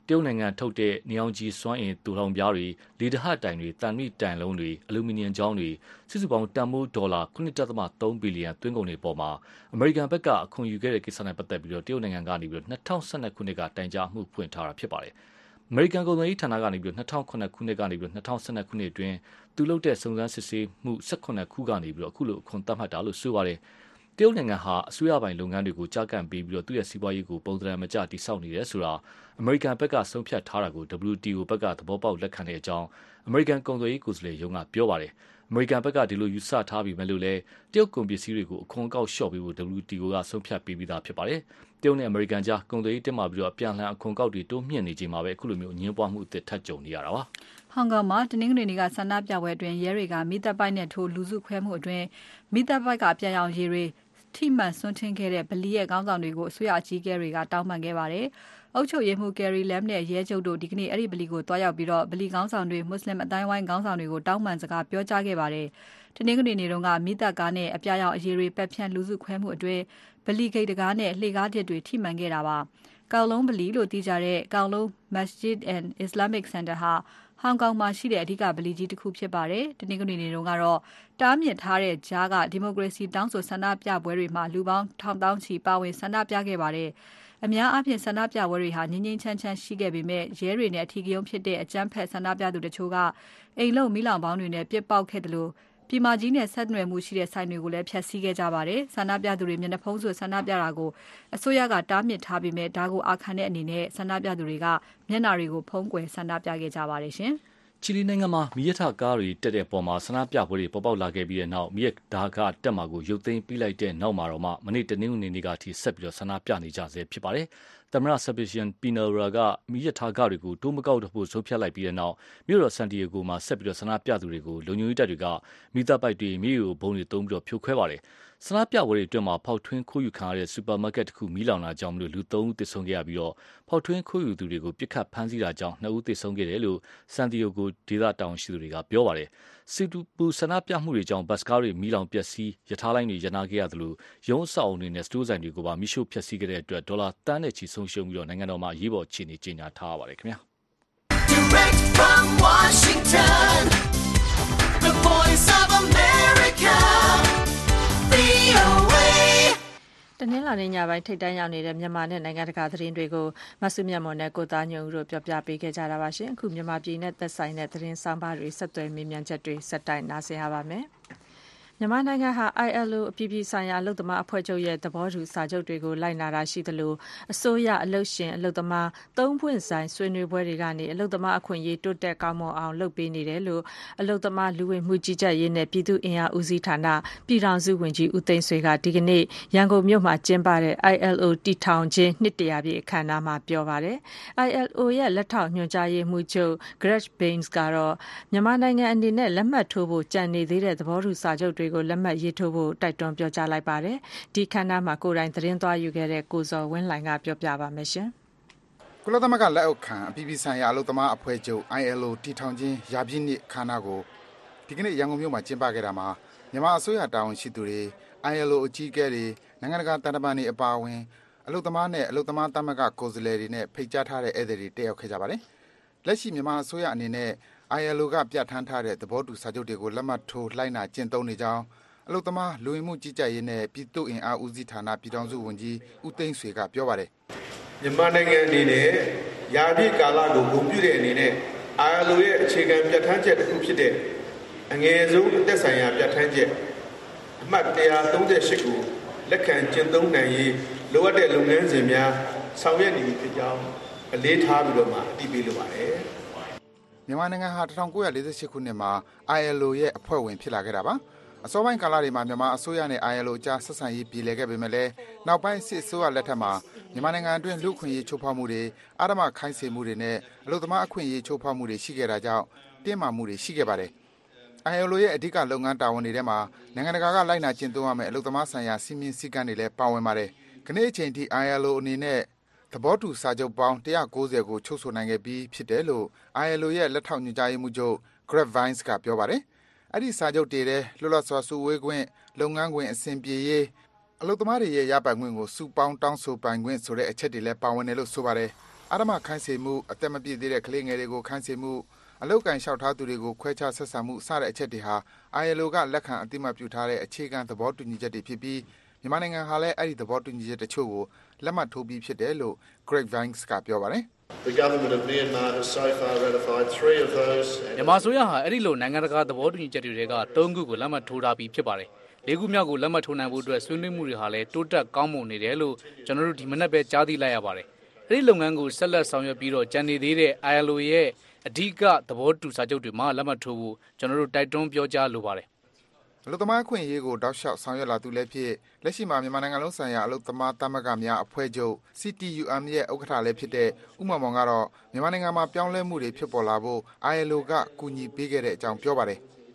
တရုတ်နိုင်ငံထုတ်တဲ့နေအောင်ကြီးစွမ်းအင်တူထောင်ပြားတွေလေဒဟတိုင်တွေတန်မိတိုင်လုံးတွေအလူမီနီယံကြောင်းတွေစုစုပေါင်းတန်မိုးဒေါ်လာ ခုနှစ်ဒသမသုံး ဘီလီယံသွင်းကုန်တွေပေါ်မှာအမေရိကန်ဘက်ကအခွန်ယူခဲ့တဲ့ကိစ္စနဲ့ပတ်သက်ပြီးတော့တရုတ်နိုင်ငံကနေပြီးတော့နှစ်ထောင်၁၂ခုနှစ်ကတိုင်ကြားမှုဖွင့်ထားတာဖြစ်ပါတယ်အမေရိကန်ကုန်သွယ်ရေးဌာနကနေပြီးတော့နှစ်ထောင်ခုနှစ်ခုနှစ်ကနေပြီးတော့နှစ်ထောင်၁၂ခုနှစ်အတွင်းသူလုပ်တဲ့စုံစမ်းစစ်ဆေးမှု၁၈ခုကနေပြီးတော့အခုလိုအခွန်သတ်မှတ်တာလို့ဆိုပါတယ်တရုတ်နိုင်ငံဟာအစိုးရပိုင်လုပ်ငန်းတွေကိုကြားကန်ပေးပြီးတော့သူ့ရဲ့စီးပွားရေးကိုပုံသဏ္ဍာန်မကျတိစောက်နေတယ်ဆိုတာအမေရိကန်ဘက်ကဆုံးဖြတ်ထားတာကို ဒဘလျူ တီ အို ဘက်ကသဘောပေါက်လက်ခံတဲ့အကြောင်းအမေရိကန်ကုန်သွယ်ရေးကိုယ်စားလှယ်ရုံးကပြောပါတယ်အမေရိကန်ဘက်ကဒီလိုယူဆထားပြီးမဲ့လို့လဲတရုတ်ကုန်ပစ္စည်းတွေကိုအခွန်ကောက်လျှော့ပေးဖို့ ဒဘလျူ တီ အို ကဆုံးဖြတ်ပေးပြီးသားဖြစ်ပါတယ်တရုတ်နဲ့အမေရိကန်ကြားကုန်သွယ်ရေးတက်မှာပြီးတော့အပြန်အလှန်အခွန်ကောက်တွေတိုးမြင့်နေချိန်မှာပဲအခုလိုမျိုးအငင်းပွားမှုအသစ်ထပ်ကြုံနေရတာပါဟောင်ကောင်မှာတနင်္ဂနွေနေ့ကဆန္ဒပြပွဲအတွင်းရဲတွေကမိသက်ပိုက်နဲ့ထိုးလူစုခွဲမှုအတွင်းမိသက်ပိုက်ကပြန်ရောင်ရည်တွေထိမှန်ဆွန့်ထင်းခဲ့တဲ့ဗလီရဲ့ခေါင်းဆောင်တွေကိုအစိုးရအကြီးအကဲတွေကတောင်းပန်ခဲ့ပါတယ်။အုပ်ချုပ်ရေးမှူး Carrie Lam နဲ့ရဲချုပ်တို့ဒီကနေ့အဲ့ဒီဗလီကိုတွားရောက်ပြီးတော့ဗလီခေါင်းဆောင်တွေမွတ်စလင်အတိုင်းဝိုင်းခေါင်းဆောင်တွေကိုတောင်းပန်စကားပြောကြားခဲ့ပါတယ်။တနင်္ဂနွေနေ့တုန်းကမိသက်ကားနဲ့အပြာရောင်အရည်တွေပက်ဖြန့်လူစုခွဲမှုအတွင်းဗလီဂိတ်တကားနဲ့လှေကားတစ်တွေထိမှန်ခဲ့တာပါ။ကောင်လုံးဗလီလို့သိကြတဲ့ကောင်လုံး Masjid and Islamic Center ဟာဟောင်ကောင်မှာရှိတဲ့အဓိကဗလီကြီးတစ်ခုဖြစ်ပါတယ်။တနင်္ဂနွေနေ့တုန်းကတော့တားမြစ်ထားတဲ့ကြားကဒီမိုကရေစီတောင်းဆိုဆန္ဒပြပွဲတွေမှာလူပေါင်းထောင်တောင်းချီပါဝင်ဆန္ဒပြခဲ့ပါတယ်။အများအားဖြင့်ဆန္ဒပြပွဲတွေဟာငြိမ်းငြိမ်းချမ်းချမ်းရှိခဲ့ပေမဲ့ရဲတွေနဲ့အထီးကရုံးဖြစ်တဲ့အကြမ်းဖက်ဆန္ဒပြသူတချို့ကအိမ်လုံးမီးလောင်ပေါင်းတွေနဲ့ပစ်ပေါက်ခဲ့တယ်လို့ပြည်မကြီးနဲ့ဆက်နွယ်မှုရှိတဲ့ဆိုင်တွေကိုလည်းဖျက်ဆီးခဲ့ကြပါတယ်။ဆန္ဒပြသူတွေမျက်နှာဖုံးဆွဆန္ဒပြတာကိုအစိုးရကတားမြစ်ထားပေမဲ့ဒါကိုအာခံတဲ့အနေနဲ့ဆန္ဒပြသူတွေကမျက်နှာတွေကိုဖုံးကွယ်ဆန္ဒပြခဲ့ကြပါတယ်ရှင်။ချီလီနိုင်ငံမှာမီးရထားကားတွေတက်တဲ့ပေါ်မှာဆန္ဒပြပွဲတွေပေါ်ပေါက်လာခဲ့ပြီးတဲ့နောက်မီးရထားကတက်မှာကိုရုပ်သိမ်းပြီးလိုက်တဲ့နောက်မှာတော့မှမနေ့တနင်္ဂနွေနေ့ကအထိဆက်ပြီးတော့ဆန္ဒပြနေကြဆဲဖြစ်ပါတယ်။သမ္မတ Sebastian Pinera ကမီးရထားကားတွေကိုတိုးမကောက်ဖို့ဆုံးဖြတ်လိုက်ပြီးတဲ့နောက်မြို့တော်ဆန်တီယာဂိုမှာဆက်ပြီးတော့ဆန္ဒပြသူတွေကိုလုံခြုံရေးတပ်တွေကမိသားပိုက်တွေမြေကိုဘုံတွေသုံးပြီးတော့ဖြိုခွဲပါတယ်။ဆန္ဒပြပွဲတွေအတွင်းမှာဖောက်ထွင်းခိုးယူခံရတဲ့စူပါမားကတ်တစ်ခုမီးလောင်တာကြောင့်မလို့လူသုံးဦးသေဆုံးခဲ့ရပြီးတော့ဖောက်ထွင်းခိုးယူသူတွေကိုပြစ်ခတ်ဖမ်းဆီးတာကြောင့်နှစ်ဦးသေဆုံးခဲ့တယ်လို့ဆန်တီယာဂိုဒေသတာဝန်ရှိသူတွေကပြောပါတယ်။စီတူပူဆန္ဒပြမှုတွေကြောင့်ဘတ်စကားတွေမီးလောင်ပျက်စီးရထားလိုင်းတွေရနာခဲ့ရသလိုရုံးအဆောက်အုံတွေနဲ့စတိုးဆိုင်တွေကိုပါမီးရှို့ဖျက်ဆီးခဲ့တဲ့အတွက်ဒေါ်လာတန်းနဲ့ချီဆုံးရှုံးပြီးတော့နိုင်ငံတော်မှာရေးပေါ်အခြေအနေကြေညာထားရပါတယ်ခင်ဗျာ Direct from Washington The Voice of America V O A တနင်္လာနေ့ညပိုင်းထိပ်တန်းရောက်နေတဲ့မြန်မာနဲ့နိုင်ငံတကာသတင်းတွေကိုမဆုမြတ်မွန်နဲ့ကိုသားညုံတို့ပြောပြပေးခဲ့ကြတာပါရှင်အခုမြန်မာပြည်နဲ့သက်ဆိုင်တဲ့သတင်းဆောင်ပါတွေဆက်သွယ်မေးမြန်းချက်တွေစက်တိုင်နားဆင်ရပါမယ်မြန်မာနိုင်ငံဟာ I L O အပြည်ပြည်ဆိုင်ရာအလုပ်သမားအဖွဲ့ချုပ်ရဲ့သဘောတူစာချုပ်တွေကိုလိုက်နာတာရှိသလိုအစိုးရအလုပ်ရှင်အလုပ်သမားသုံးပွင့်ဆိုင်ဆွေးနွေးပွဲတွေကနေအလုပ်သမားအခွင့်အရေးတိုးတက်ကောင်းမွန်အောင်လုပ်ပေးနေတယ်လို့အလုပ်သမားလူဝင်မှုကြီးကြပ်ရေးနဲ့ပြည်သူ့အင်အားဦးစီးဌာနပြည်ထောင်စုဝန်ကြီးဦးသိန်းဆွေကဒီကနေ့ရန်ကုန်မြို့မှာကျင်းပတဲ့ I L O တည်ထောင်ခြင်းနှစ်တရာပြည့်အခမ်းအနားမှာပြောပါတယ် I L O ရဲ့လက်ထောက်ညွှန်ကြားရေးမှူးချုပ် Greg Baines ကတော့မြန်မာနိုင်ငံအနေနဲ့လက်မှတ်ထိုးဖို့ကြံနေသေးတဲ့သဘောတူစာချုပ်တွေကိုလက်မှတ်ရေးထိုးဖို့တိုက်တွန်းပြောကြားလိုက်ပါတယ်ဒီခမ်းနားမှာကိုယ်တိုင်သတင်းသွားယူခဲ့တဲ့ကိုဇော်ဝင်းလှိုင်ကပြောပြပါမယ်ရှင်ကုလသမဂ္ဂလက်အောက်ခံအပြည်ပြည်ဆိုင်ရာအလုပ်သမားအဖွဲ့ချုပ် I L O တည်ထောင်ခြင်းရာပြည့်နှစ်ခမ်းနားကိုဒီကနေ့ရန်ကုန်မြို့မှာကျင်းပခဲ့တာမှာမြန်မာအစိုးရတာဝန်ရှိသူတွေ I L O အကြီးအကဲတွေနိုင်ငံတကာတန်တမာတွေအပါအဝင်အလုပ်သမားနဲ့အလုပ်သမားသမဂ္ဂကိုယ်စားလှယ်တွေနဲ့ဖိတ်ကြားထားတဲ့ဧည့်သည်တွေတက်ရောက်ခဲ့ကြပါတယ်လက်ရှိမြန်မာအစိုးရအနေနဲ့ I L O ကပြဋ္ဌာန်းထားတဲ့သဘောတူစာချုပ်တွေကိုလက်မှတ်ထိုးလိုက်နာကျင့်သုံးနေကြောင်းအလုပ်သမားလူဝင်မှုကြီးကြပ်ရေးနဲ့ပြည်သူ့အင်အားဦးစီးဌာနပြည်ထောင်စုဝန်ကြီးဦးသိန်းဆွေကပြောပါတယ်မြန်မာနိုင်ငံအနေနဲ့ယာပြည့်ကာလကိုဂုဏ်ပြုတဲ့အနေနဲ့ I L O ရဲ့အခြေခံပြဋ္ဌာန်းချက်တစ်ခုဖြစ်တဲ့အငယ်ဆုံးအသက်ဆိုင်ရာပြဋ္ဌာန်းချက်အမှတ်one thirty-eightကိုလက်ခံကျင့်သုံးနိုင်ရေးလိုအပ်တဲ့လုပ်ငန်းစဉ်များဆောင်ရွက်နေပြီဖြစ်ကြောင်းအလေးထားပြီးတော့မှအတည်ပြုလိုပါတယ်မြန်မာနိုင်ငံဟာnineteen forty-eightခုနှစ်မှာ I L O ရဲ့အဖွဲ့ဝင်ဖြစ်လာခဲ့တာပါအစောပိုင်းကာလတွေမှာမြန်မာအစိုးရနဲ့ I L O အကြားဆက်ဆံရေးပြည်လည်ခဲ့ပေမဲ့လည်းနောက်ပိုင်းစစ်အစိုးရလက်ထက်မှာမြန်မာနိုင်ငံအတွင်းလူ့အခွင့်အရေးချိုးဖောက်မှုတွေအာဓမ္မခိုင်းစေမှုတွေနဲ့အလုပ်သမားအခွင့်အရေးချိုးဖောက်မှုတွေရှိခဲ့တာကြောင့်တင်းမာမှုတွေရှိခဲ့ပါတယ်။ I L O ရဲ့အဓိကလုပ်ငန်းတာဝန်တွေထဲမှာနိုင်ငံတကာကလိုက်နာကျင့်သုံးရမယ့်အလုပ်သမားဆိုင်ရာစီမင်းစည်းကမ်းတွေလည်းပါဝင်ပါတယ်။ခဏအချိန်ထိ I L O အနေနဲ့သဘောတူစာချုပ်ပေါင်းone ninetyကိုချုပ်ဆိုနိုင်ခဲ့ပြီးဖြစ်တယ်လို့ I L O ရဲ့လက်ထောက်ညွှန်ကြားရေးမှူးချုပ် Greg Baines ကပြောပါတယ်။အဲ့ဒီစာချုပ်တွေထဲလွတ်လပ်စွာစုဝေးခွင့်လုပ်ငန်းခွင်အဆင်ပြေရေးအလုပ်သမားတွေရဲ့ရပိုင်ခွင့်ကိုစုပေါင်းတောင်းဆိုပိုင်ခွင့်ဆိုတဲ့အချက်တွေလည်းပါဝင်တယ်လို့ဆိုပါတယ်။အာရမခိုင်းစေမှုအသက်မပြည့်သေးတဲ့ကလေးငယ်တွေကိုခိုင်းစေမှုအလောက်ကန်လျှောက်ထားသူတွေကိုခွဲခြားဆက်ဆံမှုစတဲ့အချက်တွေဟာ I L O ကလက်ခံအသိမှတ်ပြုထားတဲ့အခြေခံသဘောတူညီချက်တွေဖြစ်ပြီးမြန်မာနိုင်ငံဟာလည်းအဲ့ဒီသဘောတူညီချက်တချို့ကိုလက်မှတ်ထိုးပြီးဖြစ်တယ်လို့ Greg Vines ကပြောပါတယ် The government of Myanmar has so far ratified three of those. မြန်မာဆိုရဟာအဲ့ဒီလိုနိုင်ငံတကာသဘောတူညီချက်တွေကသုံးခုကိုလက်မှတ်ထိုးထားပြီးဖြစ်ပါတယ်။လေးခုမြောက်ကိုလက်မှတ်ထိုးနိုင်ဖို့အတွက်ဆွေးနွေးမှုတွေဟာလည်းတိုးတက်ကောင်းမွန်နေတယ်လို့ကျွန်တော်တို့ဒီမနက်ပဲကြားသိလိုက်ရပါတယ်။အဲ့ဒီလုပ်ငန်းကိုဆက်လက်ဆောင်ရွက်ပြီးတော့ကြံနေသေးတဲ့ I L O ရဲ့အဓိကသဘောတူစာချုပ်တွေမှာလက်မှတ်ထိုးဖို့ကျွန်တော်တို့တိုက်တွန်းပြောကြားလိုပါတယ်အလုသမားခွင့်ရေးကိုတောက်လျှောက်ဆောင်ရွက်လာသူလည်းဖြစ်လက်ရှိမှာမြန်မာနိုင်ငံလုံးဆိုင်ရာအလုသမားသမဂ္ဂများအဖွဲ့ချုပ် C T U M ရဲ့ဥက္ကဋ္ဌလည်းဖြစ်တဲ့ဥမ္မာမောင်ကတော့မြန်မာနိုင်ငံမှာပြောင်းလဲမှုတွေဖြစ်ပေါ်လာဖို့ I L O ကကူညီပေးခဲ့တဲ့အကြောင်းပြောပါတယ်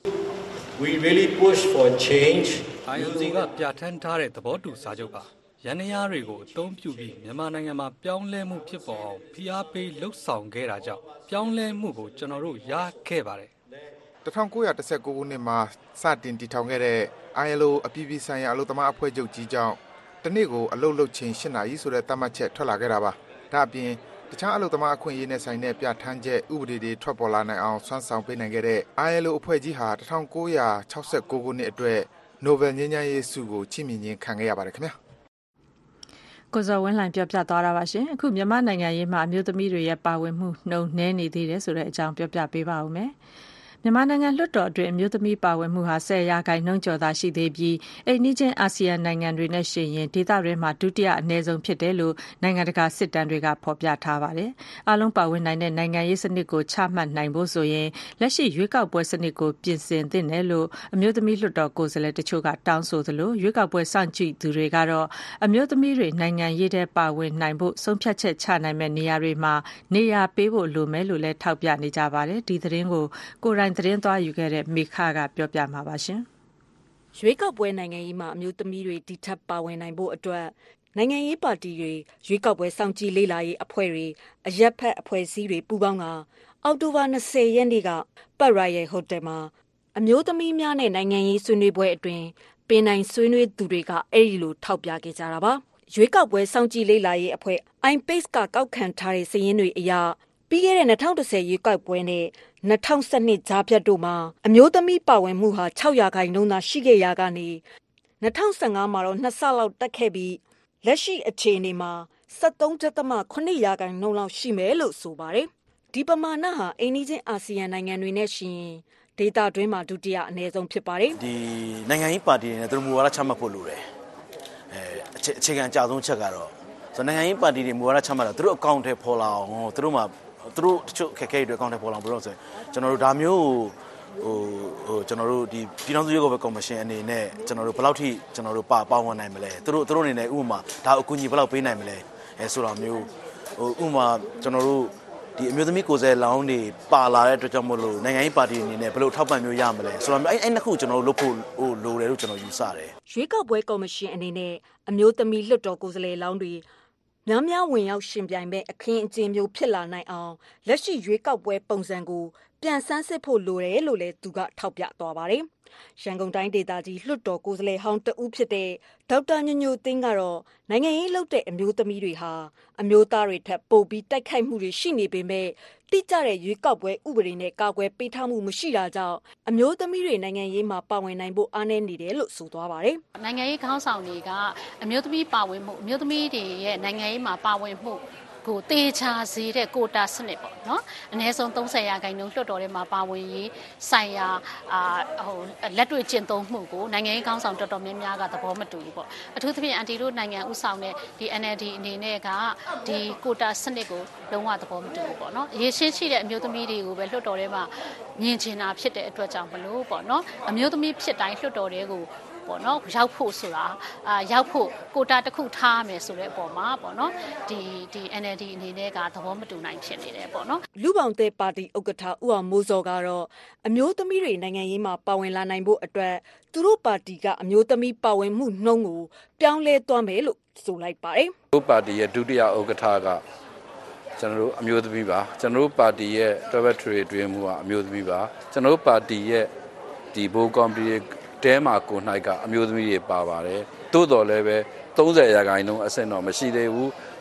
We really push for change. I L O ကပြဋ္ဌာန်းထားတဲ့သဘောတူစာချုပ်ပါရန်ရာတွေကိုအသုံးပြုပြီးမြန်မာနိုင်ငံမှာပြောင်းလဲမှုဖြစ်ပေါ်အောင်ဖိအားပေးလှုပ်ဆောင်ခဲ့တာကြောင့်ပြောင်းလဲမှုကိုကျွန်တော်တို့ရခဲ့ပါတယ် nineteen nineteenခုနှစ်မှာစတင်တည်ထောင်ခဲ့တဲ့ I L O အပြည်ပြည်ဆိုင်ရာအလုပ်သမားအဖွဲ့ချုပ်ကြီးကြောင့်တနေ့ကိုအလုပ်လုပ်ချိန်eightနာရီဆိုတဲ့သတ်မှတ်ချက်ထွက်လာခဲ့တာပါ။ဒါ့အပြင်တခြားအလုပ်သမားအခွင့်အရေးနဲ့ဆိုင်တဲ့ပြဋ္ဌာန်းချက်ဥပဒေတွေထွက်ပေါ်လာနိုင်အောင်ဆွမ်းဆောင်ပေးနိုင်ခဲ့တဲ့ I L O အဖွဲ့ကြီးဟာnineteen sixty-sixခုနှစ်အတွက် Nobel ငြိမ်းချမ်းရေးဆုကိုချီးမြှင့်ခြင်းခံခဲ့ရပါတယ်ခင်ဗျာ။ကိုဇော်ဝင်းလှိုင်ပြောပြသွားတာပါရှင်။အခုမြန်မာနိုင်ငံရေးမှာအမျိုးသမီးတွေရဲ့ပါဝင်မှုနှုန်းနည်းနေသေးတယ်ဆိုတဲ့အကြောင်းပြောပြပေးပါဦးမယ်။မြန်မာနိုင်ငံလွှတ်တော်အတွင်းအမျိုးသမီးပါဝင်မှုဟာtenရာခိုင်နှုန်းကျော်သာရှိသေးပြီးအိမ်နီးချင်းအာဆီယံနိုင်ငံတွေနဲ့ယှဉ်ရင်ဒေသတွင်းမှာဒုတိယအနည်းဆုံးဖြစ်တယ်လို့နိုင်ငံတကာစစ်တမ်းတွေကဖော်ပြထားပါတယ်။အားလုံးပါဝင်နိုင်တဲ့နိုင်ငံရေးစနစ်ကိုချမှတ်နိုင်ဖို့ဆိုရင်လက်ရှိရွေးကောက်ပွဲစနစ်ကိုပြင်ဆင်သင့်တယ်လို့အမျိုးသမီးလွှတ်တော်ကိုယ်စားလှယ်တချို့ကတောင်းဆိုသလိုရွေးကောက်ပွဲစောင့်ကြည့်သူတွေကတော့အမျိုးသမီးတွေနိုင်ငံရေးထဲပါဝင်နိုင်ဖို့ဆုံးဖြတ်ချက်ချနိုင်မဲ့နေရာတွေမှာနေရာပေးဖို့လိုမယ်လို့လည်းထောက်ပြနေကြပါတယ်။ဒီသတင်းကိုကိုရိုင်းသတင်းသွားယူခဲ့တဲ့မိခကပြောပြမှာပါရှင်။ရွေးကောက်ပွဲနိုင်ငံရေးမှာအမျိုးသမီးတွေဒီထက်ပါဝင်နိုင်ဖို့အတွက်နိုင်ငံရေးပါတီတွေရွေးကောက်ပွဲစောင့်ကြည့်လေ့လာရေးအဖွဲ့တွေအရက်ဖက်အဖွဲ့အစည်းတွေပူးပေါင်းကအောက်တိုဘာtwentyရက်နေ့ကပတ်ရိုင်ဟိုတယ်မှာအမျိုးသမီးများနဲ့နိုင်ငံရေးဆွေးနွေးပွဲအတွင်းပင်နိုင်ဆွေးနွေးသူတွေကအဲ့ဒီလိုထောက်ပြခဲ့ကြတာပါ။ရွေးကောက်ပွဲစောင့်ကြည့်လေ့လာရေးအဖွဲ့ I P A C E ကကောက်ခံထားတဲ့စာရင်းတွေအရပြီးခဲ့တဲ့twenty tenရွေးကောက်ပွဲနဲ့twenty twelveကြားဖြတ်တို့မှာအမျိုးသမီးပါဝင်မှုဟာsixရာခိုင်နှုန်းသာရှိခဲ့ရာကနေtwenty fifteenမှာတော့နှစ်ဆလောက်တက်ခဲ့ပြီးလက်ရှိအခြေအနေမှာseventeen point sevenရာခိုင်နှုန်းလောက်ရှိမယ်လို့ဆိုပါတယ်။ဒီပမာဏဟာအိန္ဒိချင်းအာဆီယံနိုင်ငံတွေနဲ့ရှင်ဒေတာတွင်းမှာဒုတိယအနည်းဆုံးဖြစ်ပါတယ်။ဒီနိုင်ငံရေးပါတီတွေနဲ့သူတို့မူဝါဒချမှတ်ဖို့လိုတယ်။အဲအခြေခံအကြဆုံးချက်ကတော့ဆိုနိုင်ငံရေးပါတီတွေမူဝါဒချမှတ်တာသူတို့အကောင့်ထဲပေါ်လာအောင်သူတို့မှာသူတို့တချို့ခက်ခဲတွေအကောင့်ထဲပေါ်လာပြီးတော့ဆိုကျွန်တော်တို့ဒါမျိုးဟိုဟိုကျွန်တော်တို့ဒီပြည်ထောင်စုရွေးကောက်ပွဲကော်မရှင်အနေနဲ့ကျွန်တော်တို့ဘယ်လောက်ထိကျွန်တော်တို့ပါပါဝင်နိုင်မလဲသူတို့သူတို့အနေနဲ့ဥပမာဒါအကူအညီဘယ်လောက်ပေးနိုင်မလဲအဲဆိုတာမျိုးဟိုဥပမာကျွန်တော်တို့ဒီအမျိုးသမီးကိုယ်စားလောင်းတွေပါလာတဲ့အတွက်ကြောင့်မို့လို့နိုင်ငံရေးပါတီအနေနဲ့ဘယ်လိုထောက်ပံ့မျိုးရမလဲဆိုတော့အဲ့အဲ့နှစ်ခုကျွန်တော်တို့လုပ်ဖို့ဟိုလိုတယ်လို့ကျွန်တော်ယူဆတယ်ရွေးကောက်ပွဲကော်မရှင်အနေနဲ့အမျိုးသမီးလွှတ်တော်ကိုယ်စားလှယ်လောင်းတွေများများဝင်ရောက်ရှင်ပြိုင်မဲ့အခင်းအကျင်းမျိုးဖြစ်လာနိုင်အောင်လက်ရှိရွေးကောက်ပွဲပုံစံကိုပြန်ဆန်းစစ်ဖို့လိုတယ်လို့လည်းသူကထောက်ပြသွားပါတယ်။ရန်ကုန်တိုင်းဒေသကြီးလွှတ်တော်ကိုယ်စားလှယ်ဟောင်းတဦးဖြစ်တဲ့ဒေါက်တာညိုညိုသိန်းကတော့နိုင်ငံရေးလုပ်တဲ့အမျိုးသမီးတွေဟာအမျိုးသားတွေထက်ပိုပြီးတိုက်ခိုက်မှုတွေရှိနေပေမဲ့တိကျတဲ့ရွေးကောက်ပွဲဥပဒေနဲ့ကာကွယ်ပေးထားမှုမရှိတာကြောင့်အမျိုးသမီးတွေနိုင်ငံရေးမှာပါဝင်နိုင်ဖို့အားနည်းနေတယ်လို့ဆိုသွားပါတယ်။နိုင်ငံရေးခေါင်းဆောင်တွေကအမျိုးသမီးပါဝင်မှုအမျိုးသမီးတွေရဲ့နိုင်ငံရေးမှာပါဝင်မှုကိုတေချာစေတဲ့ကိုတာစနစ်ပေါ့နော်အနည်းဆုံးthirtyရာခိုင်နှုန်းလွှတ်တော်ထဲမှာပါဝင်ရေးဆိုင်ရာအာဟိုလက်တွေ့ကျင့်သုံးမှုကိုနိုင်ငံရေးကောင်းဆောင်တော်တော်များများကသဘောမတူဘူးပေါ့အထူးသဖြင့်အန်တီတို့နိုင်ငံဥဆောင်တဲ့ဒီ N L D အနေနဲ့ကဒီကိုတာစနစ်ကိုလုံးဝသဘောမတူဘူးပေါ့နော်ရေရှင်းရှိတဲ့အမျိုးသမီးတွေကိုပဲလွှတ်တော်ထဲမှာမြင်ချင်တာဖြစ်တဲ့အတွက်ကြောင့်မလို့ပေါ့နော်အမျိုးသမီးဖြစ်တိုင်းလွှတ်တော်တွေကိုပေါ့နော်ရောက်ဖို့ဆိုတာအာရောက်ဖို့ကိုတာတစ်ခုထားမယ်ဆိုတဲ့အပေါ်မှာပေါ့နော်ဒီဒီ N L D အနေနဲ့ကသဘောမတူနိုင်ဖြစ်နေတယ်ပေါ့နော်လူပောင်တဲ့ပါတီဥက္ကဋ္ဌဦးအောင်မိုးစောကတော့အမျိုးသမီးတွေနိုင်ငံရေးမှာပါဝင်လာနိုင်ဖို့အတွက်သူတို့ပါတီကအမျိုးသမီးပါဝင်မှုနှုန်းကိုပြောင်းလဲသွားမယ်လို့ဆိုလိုက်ပါတယ်။တို့ပါတီရဲ့ဒုတိယဥက္ကဋ္ဌကကျွန်တော်တို့အမျိုးသမီးပါကျွန်တော်တို့ပါတီရဲ့တွဲဘက်ထရီတွင်မှုကအမျိုးသမီးပါကျွန်တော်တို့ပါတီရဲ့ဒီဘိုးကော်မတီတဲမှာကိုနိုင်ကအမျိုးသမီးတွေပါပါတယ်တိုးတော်လည်းပဲthirtyရာခိုင်နှုန်းအဆင့်တော့မရှိသေးဘူး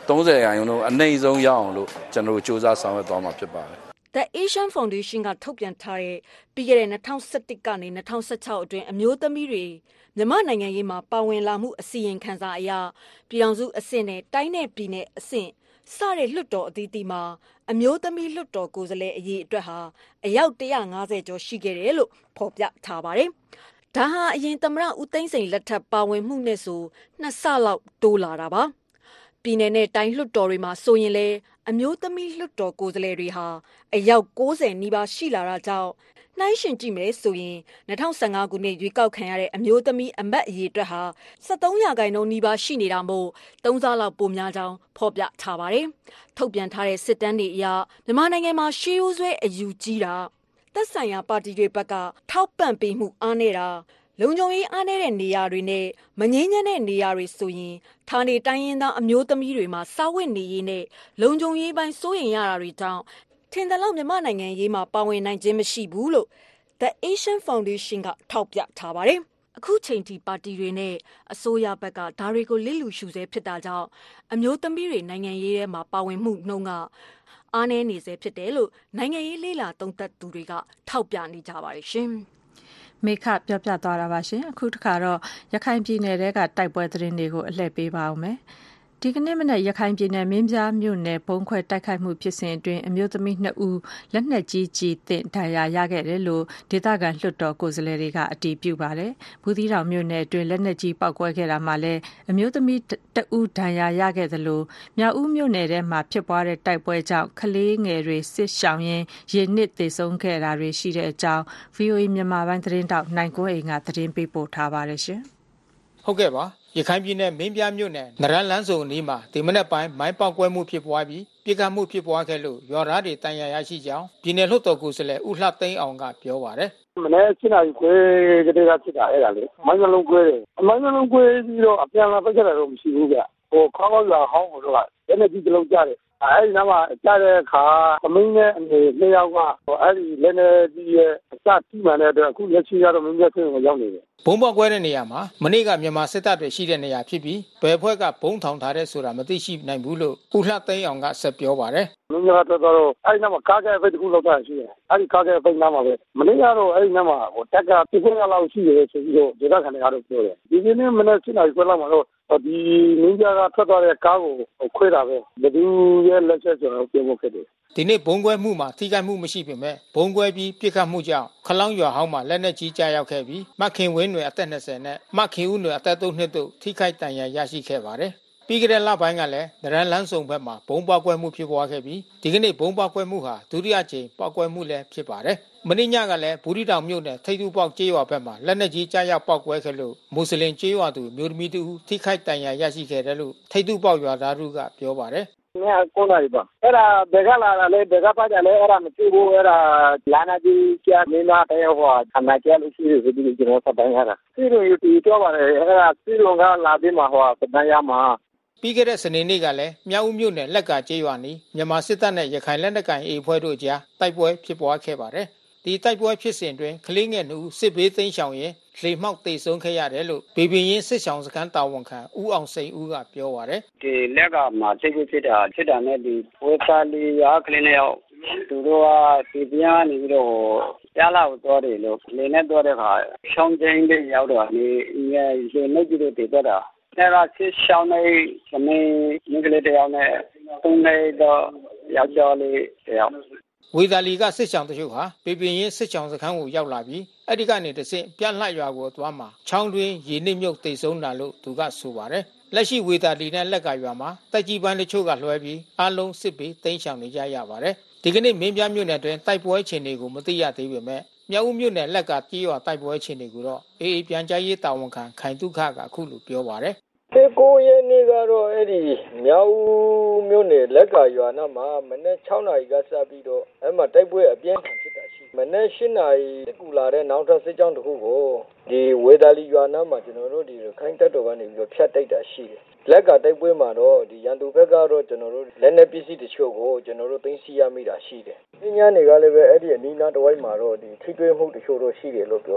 သုံးဆယ်ရာခိုင်နှုန်းအနှိမ့်ဆုံးရအောင်လို့ကျွန်တော်တို့စူးစမ်းဆောင်ရွက်သွားမှာဖြစ်ပါတယ် The Asian Foundation ကထုတ်ပြန်ထားတဲ့ပြီးခဲ့တဲ့၂၀၁၁ကနေ၂၀၁၆အတွင်းအမျိုးသမီးတွေမြန်မာနိုင်ငံရေးမှာပါဝင်လာမှုအစီရင်ခံစာအရပြည်အောင်စုအဆင့်နဲ့တိုင်းနယ်ပြည်နယ်အဆင့်စတဲ့လွှတ်တော်အသီးသီးမှာအမျိုးသမီးလွှတ်တော်ကိုယ်စားလှယ်အရေးအတွက်ဟာအယောက်one hundred fiftyကျော်ရှိခဲ့တယ်လို့ဖော်ပြထားပါတယ်။ဒါဟာအရင်သမ္မတဦးသိန်းစိန်လက်ထက်ပါဝင်မှုနဲ့ဆိုနှစ်ဆလောက်တိုးလာတာပါ။ပြည်နယ်နဲ့တိုင်းလွှတ်တော်တွေမှာဆိုရင်လေအမျိုးသမီးလွှတ်တော်ကိုယ်စားလှယ်တွေဟာအယောက်ninetyနီးပါးရှိလာတာကြောင့်နှိုင်းယှဉ်ကြည့်မယ်ဆိုရင်၂၀၁၅ခုနှစ်ရွေးကောက်ခံရတဲ့အမျိုးသမီးအမတ်အရေအတွက်ဟာseventeenရာခိုင်နှုန်းနီးပါးရှိနေတာမို့သုံးဆလောက်ပိုများကြောင်းဖော်ပြထားပါတယ်။ထုတ်ပြန်ထားတဲ့စစ်တမ်းတွေအရမြန်မာနိုင်ငံမှာရှေးရိုးဆွဲအယူကြီးတာသက်ဆိုင်ရာပါတီတွေဘက်ကထောက်ပံ့ပေးမှုအားနည်းတာလုံခြုံရေးအားနည်းတဲ့နေရာတွေနဲ့မငြိမ်းချမ်းတဲ့နေရာတွေဆိုရင်ဌာနေတိုင်းရင်းသားအမျိုးသမီးတွေမှာစာဝတ်နေရေးနဲ့လုံခြုံရေးပိုင်းစိုးရိမ်ရတာတွေကြောင့်ထင်သလောက်မြန်မာနိုင်ငံရေးမှာပါဝင်နိုင်ခြင်းမရှိဘူးလို့ The Asian Foundation ကထောက်ပြထားပါတယ်။အခုချိန်ထိပါတီတွေနဲ့အစိုးရဘက်ကဒါတွေကိုလစ်လျူရှုဆဲဖြစ်တာကြောင့်အမျိုးသမီးတွေနိုင်ငံရေးထဲမှာပါဝင်မှုနှုန်းကအားနည်းနေဆဲဖြစ်တယ်လို့နိုင်ငံရေးလေ့လာသုံးသပ်သူတွေကထောက်ပြနေကြပါတယ်ရှင်။မေခပြောပြသွားတာပါရှင်အခုတစ်ခါတော့ရခိုင်ပြည်နယ်ကတိုက်ပွဲသတင်းတွေကိုအလှည့်ပေးပါအောင်မယ်ဒီကနေ့မနက်ရခိုင်ပြည်နယ်မင်းပြားမြို့နယ်ဘုံခွဲတိုက်ခိုက်မှုဖြစ်စဉ်အတွင်းအမျိုးသမီးနှစ်ဦးလက်နက်ကြီးကြီးသင့်ဒဏ်ရာရခဲ့တယ်လို့ဒေသခံလွှတ်တော်ကိုယ်စားလှယ်တွေကအတည်ပြုပါတယ်။ဘူးသီးတောင်မြို့နယ်အတွင်းလက်နက်ကြီးပောက်ကွဲခဲ့တာမှာလည်းအမျိုးသမီးတဦးဒဏ်ရာရခဲ့သလိုမြောက်ဦးမြို့နယ်ထဲမှာဖြစ်ပွားတဲ့တိုက်ပွဲကြောင့်ကလေးငယ်တွေစစ်ရှောင်ရင်းရေနစ်သေဆုံးခဲ့တာတွေရှိတဲ့အကြောင်း ဗီအိုအေ မြန်မာပိုင်းသတင်းတောက်နိုင်ကွန်းအိမ်ကသတင်းပေးပို့ထားပါတယ်ရှင်။ဟုတ်ကဲ့ပါရခိုင်ပြည်နယ်မင်းပြားမြို့နယ်နရန်လန်းစုံအနီးမှာဒီမနေ့ပိုင်းမိုင်းပေါက်ကွဲမှုဖြစ်ပွားပြီးပြစ်ခတ်မှုဖြစ်ပွားခဲ့လို့ရွာသားတွေတန်ရာရရှိကြောင်းပြည်နယ်လွှတ်တော်ကိုယ်စားလှယ်ဦးလှသိန်းအောင်ကပြောပါတယ်မနေ့七နာရီခွဲကတည်းကဖြစ်တာအဲ့ဒါလေမိုင်းနှလုံးကွဲတယ်မိုင်းနှလုံးကွဲပြီးတော့အပြန်လာပတ်ကြတာတော့မရှိဘူးဗျဟိုခေါင်းကောက်ရွာဟောင်းတို့ကလက်နဲ့ကြီးတစ်လုံးကြားတယ်အဲ့ဒီနားမှာကြားတဲ့အခါသမင်းနဲ့အနေနှစ်ယောက်ကအဲ့ဒီလက်နဲ့ကြီးရဲ့အစတိမှန်တဲ့အတွက်အခုလက်ရှိရတော့မင်းပြဆွေးကိုရောက်နေတယ်ဘုံပေါက်ကွဲတဲ့နေရာမှာမနေ့ကမြန်မာစစ်တပ်တွေရှိတဲ့နေရာဖြစ်ပြီးဘယ်ဖွဲ့ကဘုံထောင်ထားတဲ့ဆိုတာမသိရှိနိုင်ဘူးလို့ဦးလှသိန်းအောင်ကဆက်ပြောပါတယ်မင်းကတော့တော့အဲ့ဒီနားမှာကားကဲဖိတ်တစ်ခုလောက်တာရှိတယ်အဲ့ဒီကားကဲဖိတ်နားမှာပဲမနေ့ကတော့အဲ့ဒီနားမှာဟိုတက်ကပြည့်ခွင့်ရလောက်ရှိတယ်ဆိုပြီးတော့ဒေသခံတွေကတော့ပြောတယ်ဒီနေ့မနေ့七နာရီခွဲလောက်မှာတော့ဒီမင်းကြားကထွက်သွားတဲ့ကားကိုခွဲတာပဲဘယ်သူရဲ့လက်ချက်ကျွန်တော်ပြောဖို့ခဲ့တယ်ဒီနေ့ဘုံကွဲမှုမှာထိခိုက်မှုမရှိပေမဲ့ဘုံကွဲပြီးပြစ်ခတ်မှုကြောင့်ခလောင်းရွာဟောင်းမှာလက်နက်ကြီးကြားရောက်ခဲ့ပြီးမခင်ဝင်းတွေအသက်နှစ်ဆယ်နဲ့မခင်ဦးတွေအသက်သုံးနှစ်တို့ထိခိုက်ဒဏ်ရာရရှိခဲ့ပါတယ်ပြီးခဲ့တဲ့လပိုင်းကလည်းနရန်လန်းစုံဘက်မှာဘုံပေါက်ကွဲမှုဖြစ်ပွားခဲ့ပြီးဒီကနေ့ဘုံပေါက်ကွဲမှုဟာဒုတိယကြိမ်ပေါက်ကွဲမှုလည်းဖြစ်ပါတယ်မင်းညကလည်းဘူးရီတောင်မြို့နယ်ထိပ်တူပေါက်ကျေးရွာဘက်မှာလက်နက်ကြီးကြားရောက်ပေါက်ကွဲခဲ့လို့မွတ်စလင်ကျေးရွာသူမျိုးသမီးတို့ထိခိုက်ဒဏ်ရာရရှိခဲ့တယ်လို့ထိပ်တူပေါက်ရွာသားတို့ကပြောပါတယ်ညကိုနာရီပါအဲ့ဒါဘယ်ကလာတာလဲဘယ်ကပတ်တယ်လဲအဲ့ဒါမသိဘူးအဲ့ဒါလာနာကြီးကျမင်းသားတဲ့ဟောအနာကျလို့ရှိတယ်ဒီကျွန်တော်စပိုင်းရတာစီလိုယူတီတော့ပါတယ်အဲ့ဒါစီလိုကလာပြီးမှဟောစပိုင်းရမှာပြီးခဲ့တဲ့စနေနေ့ကလည်းမြောက်ဦးမြို့နယ်လက်ကာကျေးရွာနီးမြန်မာစစ်တပ်နဲ့ရခိုင်လက်နက်ကိုင်အေအဖွဲ့တို့ကြားတိုက်ပွဲဖြစ်ပွားခဲ့ပါတယ်ဒီတိုက်ပွဲဖြစ်စဉ်တွင်ကလေးငယ်နှစ်ဦးစစ်ဘေးသိမ်းရှောင်ရင်လေမှောက်သေဆုံးခဲ့ရတယ်လို့ဘေဘင်းရင်စစ်ဆောင်စခန်းတာဝန်ခံဦးအောင်စိန်ဦးကပြောပါတယ်ဒီလက်ကမှာစိတ်ဖြစ်တာဖြစ်တာနဲ့ဒီဝေစာလီရွာကလေးနှစ်ယောက်သူတို့ကဒီပြန်ကနေပြီးတော့ကြားလာတော့တယ်လို့လေနဲ့တော့တဲ့ခါရှောင်းကျင်းလေးရောက်တော့ဒီရေနေကြည့်လို့တည်တော့တာအဲ့ဒါစစ်ရှောင်းနေသမီးမိကလေးတယောက်နဲ့သုံးနေတော့ယောက်ျားလေးတယောက်ဝေသာလီကစစ်ဆောင်တချို့ဟာပေပင်ရင်စစ်ဆောင်စခန်းကိုရောက်လာပြီးအဲ့ဒီကနေတဆင့်ပြန့်လှရွာကိုသွားမှာချောင်းတွင်းရေနစ်မြုပ်တိတ်ဆုံးတာလို့သူကဆိုပါတယ်လက်ရှိဝေသာလီနဲ့လက်ကရွာမှာတိုက်ကြီးပန်းတချို့ကလွှဲပြီးအလုံးစစ်ပြီးတိမ်းရှောင်နေကြရပါတယ်ဒီကနေ့မင်းပြမြို့နယ်တွင်တိုက်ပွဲအခြေအနေကိုမသိရသေးပေမဲ့မြောက်ဦးမြို့နယ်လက်ကကြီးရွာတိုက်ပွဲအခြေအနေကိုတော့အေးအေးပြန်ကြားရေးတာဝန်ခံခိုင်တုခကအခုလိုပြောပါတယ်ကိုရက်နေ့ကတော့အဲ့ဒီမြောက်ဦးမြို့နယ်လက်ကရွာနာမှာမနေ့၆နာရီကစပြီးတော့အဲ့မှာတိုက်ပွဲအပြင်းထန်ဖြစ်တာရှိမနေ့၈နာရီကူလာတဲ့နောက်ထပ်စစ်ကြောင်းတစ်ခုကိုဒီဝေဒါလီရွာနာမှာကျွန်တော်တို့ဒီခိုင်းတက်တော်ကနေပြီးတော့ဖြတ်တိုက်တာရှိတယ်လက်ကတိုက်ပွဲမှာတော့ဒီရန်သူဘက်ကတော့ကျွန်တော်တို့လက်နက်ပစ္စည်းတချို့ကိုကျွန်တော်တို့သိမ်းဆည်းရမိတာရှိတယ်။ပညာတွေကလည်းပဲအဲ့ဒီအနီးနားတစ်ဝိုက်မှာတော့ဒီထိတွေ့မှုတချို့တော့ရှိတယ်လို့ပြောတယ်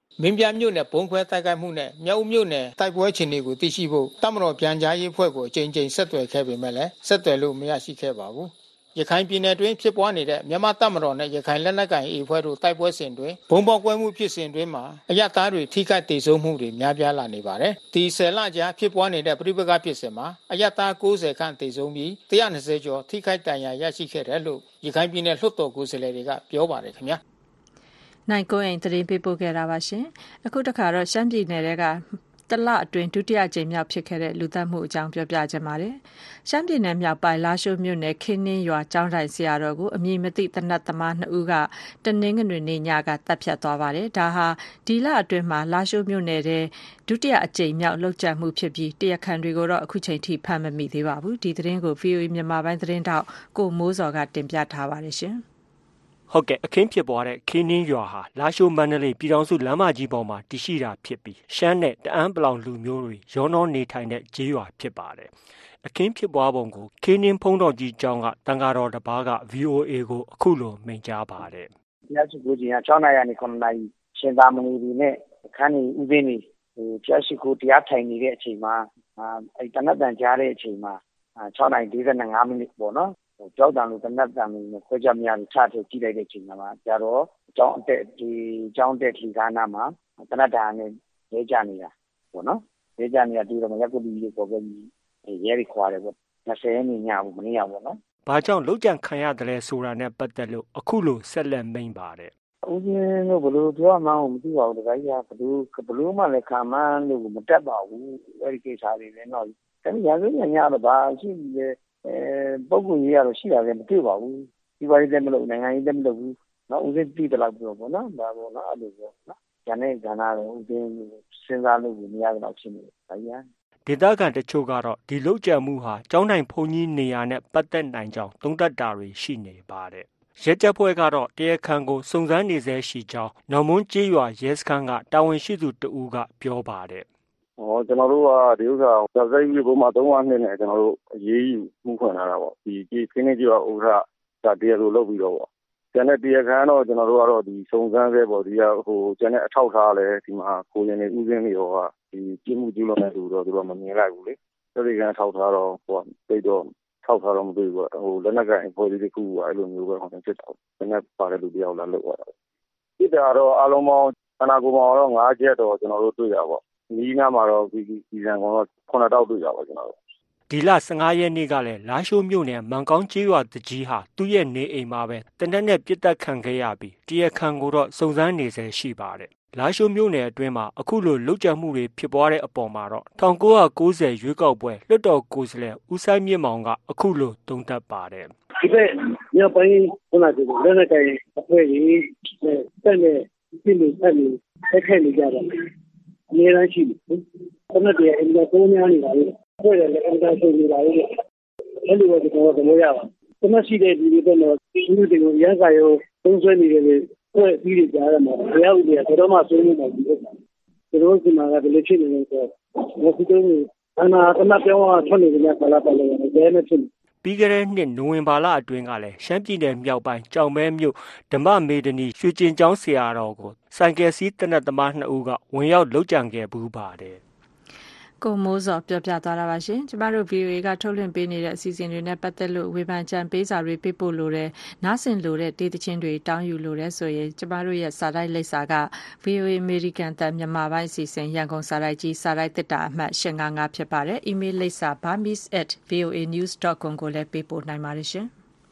မင်းပြမြို့နယ်ဘုံခွဲတိုက်ခိုက်မှုနဲ့မြောက်ဦးမြို့နယ်တိုက်ပွဲအခြေအနေကိုသိရှိဖို့တပ်မတော်ပြန်ကြားရေးအဖွဲ့ကိုအကြိမ်ကြိမ်ဆက်သွယ်ခဲ့ပေမဲ့လည်းဆက်သွယ်လို့မရရှိခဲ့ပါဘူးရခိုင်ပြည်နယ်တွင်ဖြစ်ပွားနေတဲ့မြန်မာတပ်မတော်နဲ့ရခိုင်လက်နက်ကိုင်အေအဖွဲ့တို့တိုက်ပွဲစဉ်တွင်ဘုံပေါက်ကွဲမှုဖြစ်စဉ်တွင်မှာအရသားတွေထိခိုက်ဒေဆုံးမှုတွေများပြားလာနေပါတယ်။ဒီဆယ်လကြာဖြစ်ပွားနေတဲ့ပြည်ပကဖြစ်စဉ်မှာအရသား၉၀ခန့်ဒေဆုံးပြီး၁၂၀ကျော်ထိခိုက်ဒဏ်ရာရရှိခဲ့တယ်လို့ရခိုင်ပြည်နယ်လွှတ်တော်ကိုယ်စားလှယ်တွေကပြောပါတယ်ခင်ဗျာ။နိုင်ကိုအိမ်သတင်းပေးပို့ခဲ့တာပါရှင်။အခုတခါတော့ရှမ်းပြည်နယ်ကတလအတွင်းဒုတိယကြိမ်မြောက်ဖြစ်ခဲ့တဲ့လူသတ်မှုအကြောင်းပြောပြချင်ပါတယ်။ရှမ်းပြည်နယ်မြောက်ပိုင်းလာရှိုးမြို့နယ်ခင်းနှင်းရွာကျောင်းတိုင်ဆရာတော်ကိုအမည်မသိတနတ်သမားနှစ်ဦးကတနင်္ဂနွေနေ့ညကတပ်ဖြတ်သွားပါတယ်။ဒါဟာဒီလအတွင်းမှာလာရှိုးမြို့နယ်တဲ့ဒုတိယအကြိမ်မြောက်လှုပ်ကြံမှုဖြစ်ပြီးတရားခံတွေကိုတော့အခုချိန်ထိဖမ်းမမိသေးပါဘူး။ဒီသတင်းကို ဗွီအိုအေ မြန်မာပိုင်းသတင်းတောက်ကိုမိုးစော်ကတင်ပြထားပါတယ်ရှင်။ဟုတ်ကဲ့အခင်းဖြစ်ပွားတဲ့ခင်းနှင်းရွာဟာလာရှိုးမန္တလေးပြည်ထောင်စုလမ်းမကြီးပေါ်မှာတည်ရှိတာဖြစ်ပြီးရှမ်းနဲ့တအန်းပလောင်လူမျိုးတွေရောနှောနေထိုင်တဲ့ကျေးရွာဖြစ်ပါတယ်။အခင်းဖြစ်ပွားပုံကိုခင်းနှင်းဖုံးတော်ကြီးကျောင်းကတန်ဃာတော်တစ်ပါးက ဗီအိုအေ ကိုအခုလိုမိန့်ကြားပါတယ်။ညစုကိုကြီးက၆နာရီကနေ၇နာရီရှင်သာမဏေဒီနဲ့အခန်းကြီးဥပင်းကြီးဟိုဖျက်ရှိကိုတရားထိုင်နေတဲ့အချိန်မှာအဲတနတ်တန်ကြားတဲ့အချိန်မှာ၆နာရီ၄၅မိနစ်ပေါ့နော်ကြောက်တံလို့တနတ်တံလို့ခွဲကြများချထည့်ကြည့်လိုက်တဲ့အချိန်မှာကျတော့အကြောင်းအတက်ဒီအကြောင်းတက်ထီကားနာမှာတနတ်တံနဲ့ရဲကြနေတာပေါ့နော်ရဲကြနေတာဒီတော့မရက်ကူဒီကိုပေါ်ပြီးရဲရီခွာတယ်ပေါ့၂၀ရက်နေ့ညဘူးမနေ့ကပေါ့နော်ဘာကြောင့်လောက်ကြံခံရတယ်လဲဆိုတာနဲ့ပတ်သက်လို့အခုလိုဆက်လက်မိန့်ပါတယ်ဦးဇင်းတို့ဘလို့ပြောမှန်းမသိပါဘူးတခါကြီးကဘလို့ဘလို့မှလည်းခံမှန်းလို့မတက်ပါဘူးအဲ့ဒီကိစ္စတွေလည်းတော့တကယ်ရရညတော့ဘာရှိလဲအဲပုဂ္ဂိုလ်ကြီးကတော့ရှိတာလည်းမတွေ့ပါဘူးဒီပါရီလည်းမလုပ်နိုင်ငံရေးလည်းမလုပ်ဘူးနော်ဦးစင်းပြည်တယ်လို့ပြောပေါ့နော်ဒါပေါ့နော်အဲ့လိုပြောနော်ဉာဏ်နဲ့ဉာဏ်နဲ့ဦးစင်းစဉ်းစားလို့မရတော့ဖြစ်နေတယ်ဒါကြီးဒေသခံတချို့ကတော့ဒီလုကြံမှုဟာကျောင်းတိုင်ဘုံကြီးနေရာနဲ့ပတ်သက်နိုင်ကြောင်းသုံးသပ်တာတွေရှိနေပါတယ်ရဲတပ်ဖွဲ့ကတော့တရားခံကိုစုံစမ်းနေဆဲရှိကြောင်းနော်မွန်းကျေးရွာရဲစခန်းကတာဝန်ရှိသူတဦးကပြောပါတယ်ဟောကျွန်တော်တို့ကဒီဥစ္စာဇာတ်ကြီးပုံမှာ၃၀၀နှစ်နဲ့ကျွန်တော်တို့အရေးယူမှုခွင့်လာတာပေါ့ဒီကြီးခင်းနေကြီးကဥက္ကဋ္ဌဒါတရားလိုလုပ်ပြီးတော့ပေါ့ကျန်တဲ့တရားခံတော့ကျွန်တော်တို့ကတော့ဒီစုံစမ်းဆဲပေါ့ဒီကဟိုကျန်တဲ့အထောက်ထားလဲဒီမှာကိုရင်နေဥစဉ်တွေရောကဒီပြမှုကျူးလွန်တဲ့လူတော့သူတို့မမြင်လိုက်ဘူးလေအဲဒီကထောက်ထားတော့ဟိုတိတ်တော့ထောက်ထားတော့မတွေ့ဘူးဟိုလက်နက်ကင်ပေါ်ဒီတစ်ခုအဲ့လိုမျိုးပဲဟောဖြစ်တာလက်နက်ပါတဲ့လူတယောက်လာလို့သွားတာဒီတော့အားလုံးပေါင်းခန္ဓာကိုယ်မှာတော့၅ချက်တော့ကျွန်တော်တို့တွေ့ရပါဒီနားမှာတော့ဒီဒီဇန်ကတော့ခုနှစ်တောက်တွေ့ရပါကျွန်တော်တို့ဒီလ၁၅ရက်နေ့ကလည်းလာရှိုးမြို့နယ်မန်ကောင်းကျေးရွာတကြီးဟာသူ့ရဲ့နေအိမ်မှာပဲတနက်နဲ့ပြစ်တက်ခံခဲ့ရပြီးတရားခံကိုတော့စုံစမ်းနေဆဲရှိပါတယ်လာရှိုးမြို့နယ်အတွင်းမှာအခုလိုလုကြံမှုတွေဖြစ်ပွားတဲ့အပေါ်မှာတော့၁၉၉၀ရွေးကောက်ပွဲလွှတ်တော်ကိုယ်စားလှယ်ဦးဆိုင်မြင့်မောင်ကအခုလိုသုံးသပ်ပါတယ်ဒီဘက်မြောက်ပိုင်းခုနကလက်နက်ကိုင်အဖွဲ့ကြီးတက်နေပြည်လို့တက်နေဆက်ခဲ့နေကြတယ်အများကြီးရှိတယ်။အဲ့ဒါတည်းအင်တာပုံများနေတာလေ။အဲ့ဒါလည်းအင်တာဆိုနေတာလေ။အဲ့လိုပဲကျွန်တော်တို့ရပါ။ကျွန်တော်ရှိတဲ့ဒီတွေတော့ဒီလိုတွေကိုရန်စာရောသုံးဆွဲနေတယ်လေ။အဲ့ဒီတွေကြားရမှာဘယ်ရောက်လဲဘယ်တော့မှဆုံးနေမှာဒီဥစ္စာ။ကျွန်တော်ဒီမှာကဘယ်လိုဖြစ်နေလဲဆိုတော့ဒီလိုမျိုးအနာအနာပြောင်းသွားထွက်နေကြတာလားပါလဲ။ဘယ်နဲ့ဖြစ်ပြီးခဲ့တဲ့နှစ်နိုဝင်ဘာလအတွင်းကလည်းရှမ်းပြည်နယ်မြောက်ပိုင်းကြောင်မဲမြို့ဓမ္မမေဒနီရွှေကျင်ကျောင်းဆရာတော်ကိုဆိုင်ကယ်စီးတနတ်သမားနှစ်ဦးကဝင်ရောက်လုကြံခဲ့ပူးပါတယ်ကိုမိုးစောပြောပြသွားတာပါရှင်ကျမတို့ ဗီအိုအေ ကထုတ်လွှင့်ပေးနေတဲ့အစီအစဉ်တွေနဲ့ပတ်သက်လို့ဝေဖန်ကြံပေးစာတွေပေးပို့လို့တဲ့နားဆင်လို့တဲ့ဒေသချင်းတွေတောင်းယူလို့တဲ့ဆိုရင်ကျမတို့ရဲ့စာတိုက်လိပ်စာက ဗီအိုအေ American တန်မြန်မာပိုင်းအစီအစဉ်ရန်ကုန်စာတိုက်ကြီးစာတိုက်တစ်တာအမှတ်၈၅၅ဖြစ်ပါတယ်။ email လိပ်စာ burmese at voa news dot com ကိုလည်းပေးပို့နိုင်ပါတယ်ရှင်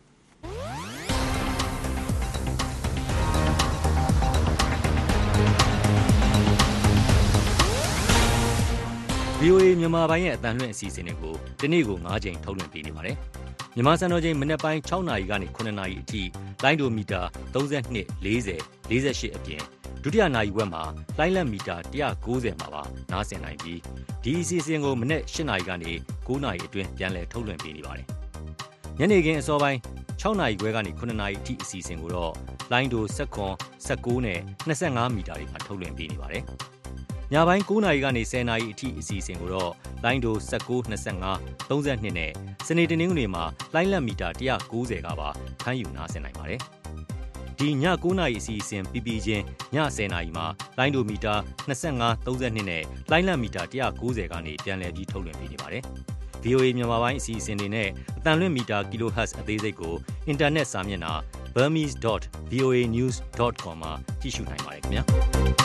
ဗီအိုအေ မြန်မာပိုင်းရဲ့အသံလွှင့်အစီအစဉ်တွေကိုဒီနေ့ကို၅ချိန်ထုတ်လွှင့်ပေးနေပါတယ်။မြန်မာစံတော်ချိန်မနက်ပိုင်း၆နာရီကနေ၇နာရီအထိလိုင်းဒိုမီတာ၃၂ ၄၀ ၄၈အပြင်ဒုတိယနာရီဝက်မှာလိုင်းလက်မီတာ၁၉၀မှာပါနားဆင်နိုင်ပြီးဒီအစီအစဉ်ကိုမနက်၈နာရီကနေ၉နာရီအတွင်းပြန်လည်ထုတ်လွှင့်ပေးနေပါတယ်။ညနေခင်းအစောပိုင်း၆နာရီခွဲကနေ၇နာရီအထိအစီအစဉ်ကိုတော့လိုင်းဒို၁၇ ၁၉နဲ့၂၅မီတာတွေမှာထုတ်လွှင့်ပေးနေပါတယ်။ညပိုင်း၉နာရီကနေ၁၀နာရီအထိအစီအစဉ်ကိုတော့လိုင်းဒို၁၉ ၂၅ ၃၂နဲ့စနေတနင်္ဂနွေမှာလိုင်းလက်မီတာ၁၉၀ကပါဖမ်းယူနားဆင်နိုင်ပါတယ်။ဒီည၉နာရီအစီအစဉ်ပြီးပြီးချင်းည၁၀နာရီမှာလိုင်းဒိုမီတာ၂၅ ၃၂နဲ့လိုင်းလံမီတာ၁၉၀ကနေပြန်လည်ပြီးထုတ်လွှင့်ပေးနေပါတယ်။ ဗီအိုအေ မြန်မာပိုင်းအစီအစဉ်တွေနဲ့အတန်လွင့်မီတာ kilohertz အသေးစိတ်ကိုအင်တာနက်စာမျက်နှာ burmese dot v o a news dot com မှာကြည့်ရှုနိုင်ပါတယ်ခင်ဗျာ။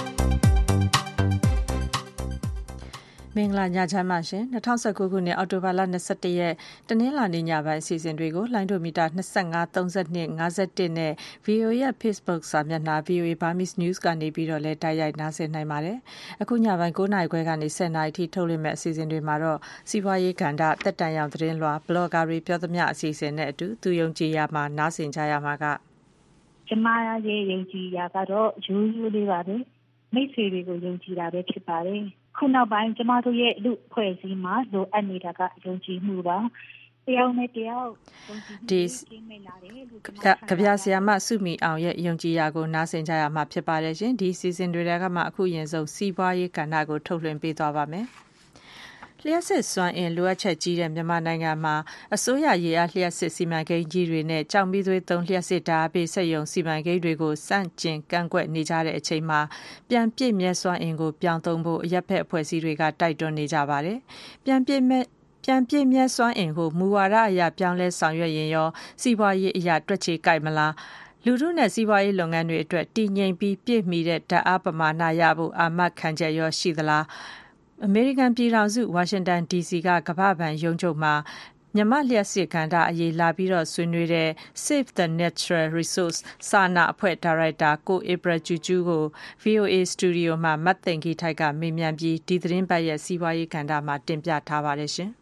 မင်္ဂလာညချမ်းပါရှင်၂၀၁၉ခုနှစ်အောက်တိုဘာလ၂၁ရက်တနင်္လာနေ့ညပိုင်းအစီအစဉ်တွေကိုလိုင်းဒိုမီတာ၂၅ ၃၂ ၅၁နဲ့ ဗီအိုအေ ရဲ့ Facebook စာမျက်နှာ ဗီအိုအေ Burmese News ကနေပြီးတော့လည်းတိုက်ရိုက်နားဆင်နိုင်ပါတယ်။အခုညပိုင်း၉နာရီခွဲကနေ၁၀နာရီထိထုတ်လွှင့်မဲ့အစီအစဉ်တွေမှာတော့စီးပွားရေးကဏ္ဍတက်တန်ရောင်သတင်းလွှာဘလော့ဂါတွေပြောသမျှအစီအစဉ်နဲ့အတူသူယုံကြည်ရမှာနားဆင်ကြရမှာကကျမရဲ့ယုံကြည်ရကတော့ရိုးရိုးလေးပါပဲမိတ်ဆွေတွေကိုယုံကြည်တာပဲဖြစ်ပါတယ်ခုနောက်ပိုင်းကျမတို့ရဲ့လူဖွဲ့စည်းမှာလိုအပ်နေတာကယုံကြည်မှုပါတယောက်နဲ့တယောက်ဒီကဗျာဆရာမစုမီအောင်ရဲ့ယုံကြည်ရာကိုနားဆင်ကြရမှာဖြစ်ပါတယ်ရှင်ဒီစီစဉ်တွေကမှအခုရင်ဆုံးစီးပွားရေးကဏ္ဍကိုထုတ်လွှင့်ပေးသွားပါမယ်လျှက်စစ်စွမ်းအင်လိုအပ်ချက်ကြီးတဲ့မြန်မာနိုင်ငံမှာအစိုးရရေအားလျှက်စစ်စီမံကိန်းကြီးတွေနဲ့ကြောင်မီးသွေးသုံးလျှက်စစ်ဓာတ်အားပေးစက်ရုံစီမံကိန်းတွေကိုစန့်ကျင်ကန့်ကွက်နေကြတဲ့အချိန်မှာပြန်ပြည့်မြဲစွမ်းအင်ကိုပြောင်းသုံးဖို့အရက်ဖက်အဖွဲ့အစည်းတွေကတိုက်တွန်းနေကြပါတယ်။ပြန်ပြည့်မြဲပြန်ပြည့်မြဲစွမ်းအင်ကိုမူဝါဒအရပြောင်းလဲဆောင်ရွက်ရင်ရောစီးပွားရေးအရတွက်ချေကိုက်မလားလူထုနဲ့စီးပွားရေးလုပ်ငန်းတွေအတွက်တည်ငြိမ်ပြီးပြည့်မီတဲ့ဓာတ်အားပမာဏရဖို့အာမခံချက်ရောရှိသလားအမေရိကန်ပြည်ထောင်စုဝါရှင်တန်ဒီစီကကမ္ဘာ့ဘဏ်ရုံးချုပ်မှာမြန်မာလျှက်စစ်ကဏ္ဍအရေးလာပြီးတော့ဆွေးနွေးတဲ့ Save the Natural Resource စာနာအဖွဲ့ဒါရိုက်တာကိုဧပရကျူကျူးကို ဗီအိုအေ စတူဒီယိုမှာမတ်သိန်ကြီးထိုက်ကမေးမြန်းပြီးဒီသတင်းပတ်ရဲ့စီးပွားရေးကဏ္ဍမှာတင်ပြထားပါတယ်ရှင်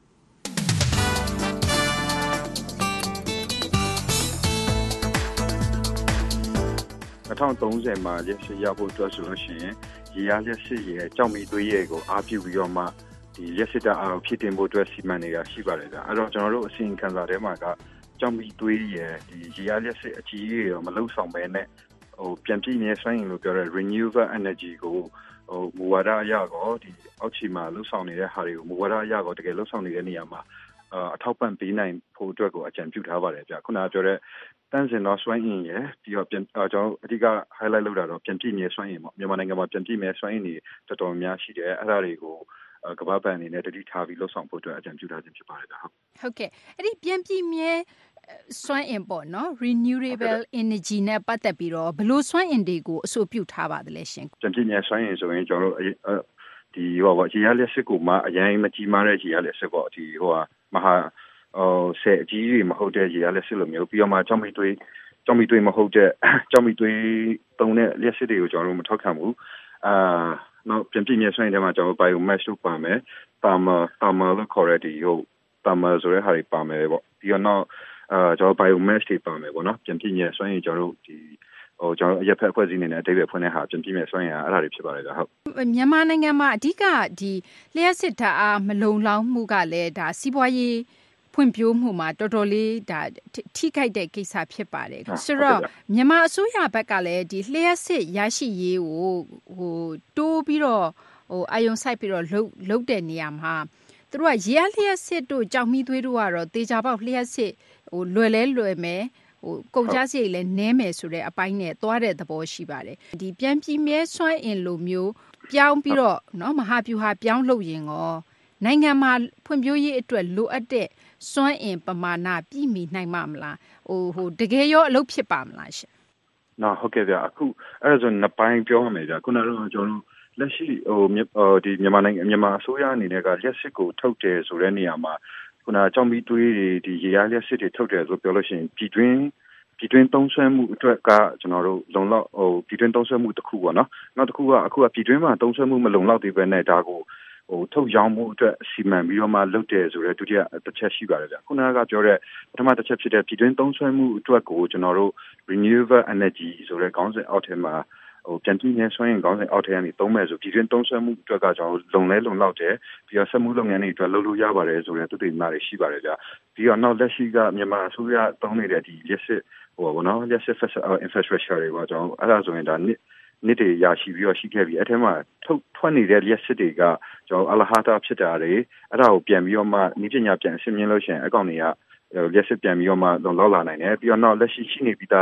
၂၀၃၀မှာလျှက်စစ်ရောက်ဖို့အတွက်ဆိုလို့ရှိရင်ရေအားလျှက်စစ်ရဲ့ကြောက်မီသွေးရဲ့ကိုအားပြုပြီးတော့မှဒီလျှက်စစ်တာအားဖြစ်တင်ဖို့အတွက်စီမံနေတာရှိပါတယ်ဗျ။အဲ့တော့ကျွန်တော်တို့အစီအခံစာထဲမှာကကြောက်မီသွေးရဲ့ဒီရေအားလျှက်စစ်အကြီးကြီးရောမလုံဆောင်ပဲနဲ့ဟိုပြန်ပြည့်မြဲစွမ်းအင်လို့ပြောတဲ့ renewable energy ကိုဟိုမူဝါဒအရကောဒီအောက်ခြေမှာလုံဆောင်နေတဲ့ဟာတွေကိုမူဝါဒအရကောတကယ်လုံဆောင်နေတဲ့နေရာမှာအထောက်ပံ့ပေးနိုင်ဖို့အတွက်ကိုအကြံပြုထားပါတယ်ဗျ။ခုနကပြောတဲ့တန်းစင်တော့စွမ်းအင်ရယ်ပြီးတော့ပြန်ကျွန်တော်အဓိက highlight လုပ်တာတော့ပြန်ပြည့်မြဲစွမ်းအင်ပေါ့မြန်မာနိုင်ငံမှာပြန်ပြည့်မြဲစွမ်းအင်တွေတော်တော်များရှိတယ်အဲ့ဒါတွေကိုကမ္ဘာ့ဘဏ်အနေနဲ့တတိထားပြီးလှုပ်ဆောင်ဖို့အတွက်အကြံပြုထားခြင်းဖြစ်ပါတယ်ဗျဟုတ်ဟုတ်ကဲ့အဲ့ဒီပြန်ပြည့်မြဲစွမ်းအင်ပေါ့နော် renewable energy နဲ့ပတ်သက်ပြီးတော့ဘယ်လိုစွမ်းအင်တွေကိုအဆိုပြုထားပါသလဲရှင်ပြန်ပြည့်မြဲစွမ်းအင်ဆိုရင်ကျွန်တော်တို့ဒီဟိုပေါ့ရေအားလျှက်စစ်ကိုမှအရင်မကြီးမားတဲ့ရေအားလျှက်စစ်ပေါ့ဒီဟိုဟာမဟာဟိုဆယ်အကြီးကြီးမဟုတ်တဲ့ရေအားလျှက်စစ်လိုမျိုးပြီးတော့မှကြောင်မီသွေးကြောင်မီသွေးမဟုတ်တဲ့ကြောင်မီသွေးတုံးတဲ့လျှက်စစ်တွေကိုကျွန်တော်တို့မထောက်ခံဘူးအာနောက်ပြန်ပြည့်မြဲစွမ်းအင်တွေမှာကျွန်တော် biomass လို့ပါမယ်ပါမပါမလို့ခေါ်ရတဲ့ဟိုပါမဆိုတဲ့ဟာတွေပါမယ်ပေါ့ပြီးတော့နောက်အာကျွန်တော် biomass တွေပါမယ်ပေါ့နော်ပြန်ပြည့်မြဲစွမ်းအင်ကျွန်တော်တို့ဒီဟိုကျွန်တော်အရက်ဖက်အဖွဲ့အစည်းနေနဲ့အတိတ်ပဲဖွင့်တဲ့ဟာပြန်ပြည့်မြဲစွမ်းအင်အဲ့ဒါတွေဖြစ်ပါတယ်ဗျဟုတ်မြန်မာနိုင်ငံမှာအဓိကဒီလျှက်စစ်ဓာတ်အားမလုံလောက်မှုကလည်းဒါစီးပွားရေးဖွံ့ဖြိုးမှုမှာတော်တော်လေးဒါထိခိုက်တဲ့ကိစ္စဖြစ်ပါတယ်ဆိုတော့မြန်မာအစိုးရဘက်ကလည်းဒီလျှက်စစ်ရရှိရေးကိုဟိုတိုးပြီးတော့ဟိုအာယုံစိုက်ပြီးတော့လှုပ်လှုပ်တဲ့နေရာမှာသူတို့ကရေအားလျှက်စစ်တို့ကြောက်မီးသွေးတို့ကတော့တေချာပေါက်လျှက်စစ်ဟိုလွယ်လဲလွယ်မယ်ဟိုကုန်ကြစရိတ်လည်းနည်းမယ်ဆိုတဲ့အပိုင်းနဲ့သွားတဲ့သဘောရှိပါတယ်ဒီပြန်ပြည့်မြဲစွမ်းအင်လိုမျိုးပြောင်းပြီးတော့เนาะမဟာဗျူဟာပြောင်းလုပ်ရင်ရောနိုင်ငံမှာဖွံ့ဖြိုးရေးအတွက်လိုအပ်တဲ့စွမ်းအင်ပမာဏပြည့်မီနိုင်မှာမလားဟိုဟိုတကယ်ရောအလုပ်ဖြစ်ပါမလားရှင်နော်ဟုတ်ကဲ့ဗျအခုအဲ့ဒါဆိုနှစ်ပိုင်းပြောရမယ်ဗျခုနကတော့ကျွန်တော်လက်ရှိဟိုဒီမြန်မာနိုင်ငံမြန်မာအစိုးရအနေနဲ့ကလျှက်စစ်ကိုထုတ်တယ်ဆိုတဲ့နေရာမှာခုနကြောင်မီသွေးတွေဒီရေအားလျှက်စစ်တွေထုတ်တယ်ဆိုပြောလို့ရှိရင်ပြည်တွင်းပြည်တွင်းသုံးစွဲမှုအတွက်ကကျွန်တော်တို့လုံလောက်ဟိုပြည်တွင်းသုံးစွဲမှုတစ်ခုပေါ့နော်နောက်တစ်ခုကအခုကပြည်တွင်းမှာသုံးစွဲမှုမလုံလောက်သေးပဲနဲ့ဒါကိုဟိုထုတ်ရောင်းမှုအတွက်စီမံပြီးတော့မှလုပ်တယ်ဆိုတော့ဒုတိယတစ်ချက်ရှိပါတယ်ဗျခုနကပြောတဲ့ပထမတစ်ချက်ဖြစ်တဲ့ပြည်တွင်းသုံးစွဲမှုအတွက်ကိုကျွန်တော်တို့ renewable energy ဆိုတဲ့ခေါင်းစဉ်အောက်ထဲမှာဟိုပြန်ပြည့်မြဲစွမ်းအင်ခေါင်းစဉ်အောက်ထဲကနေသုံးမယ်ဆိုပြည်တွင်းသုံးစွဲမှုအတွက်ကကျွန်တော်လုံလဲလုံလောက်တယ်ပြီးတော့စက်မှုလုပ်ငန်းတွေအတွက်လုပ်လို့ရပါတယ်ဆိုတဲ့သူတွေမှာတွေရှိပါတယ်ဗျပြီးတော့နောက်လက်ရှိကမြန်မာအစိုးရသုံးနေတဲ့ဒီလက်စစ်ဟိုဘောနော်လက်စစ် infrastructure တွေပေါ့ကျွန်တော်အဲ့ဒါဆိုရင်ဒါနှစ်နှစ်တွေရရှိပြီးတော့ရှိခဲ့ပြီအဲ့ထဲမှာထုတ်ထွက်နေတဲ့လက်စစ်တွေကကျွန်တော်အလဟာတာဖြစ်တာတွေအဲ့ဒါကိုပြန်ပြီးတော့မှနည်းပညာပြန်အဆင့်မြင့်လို့ရှိရင်အကောင့်တွေကလက်စစ်ပြန်ပြီးတော့မှလုံလောက်လာနိုင်တယ်ပြီးတော့နောက်လက်ရှိရှိနေပြီးသားစ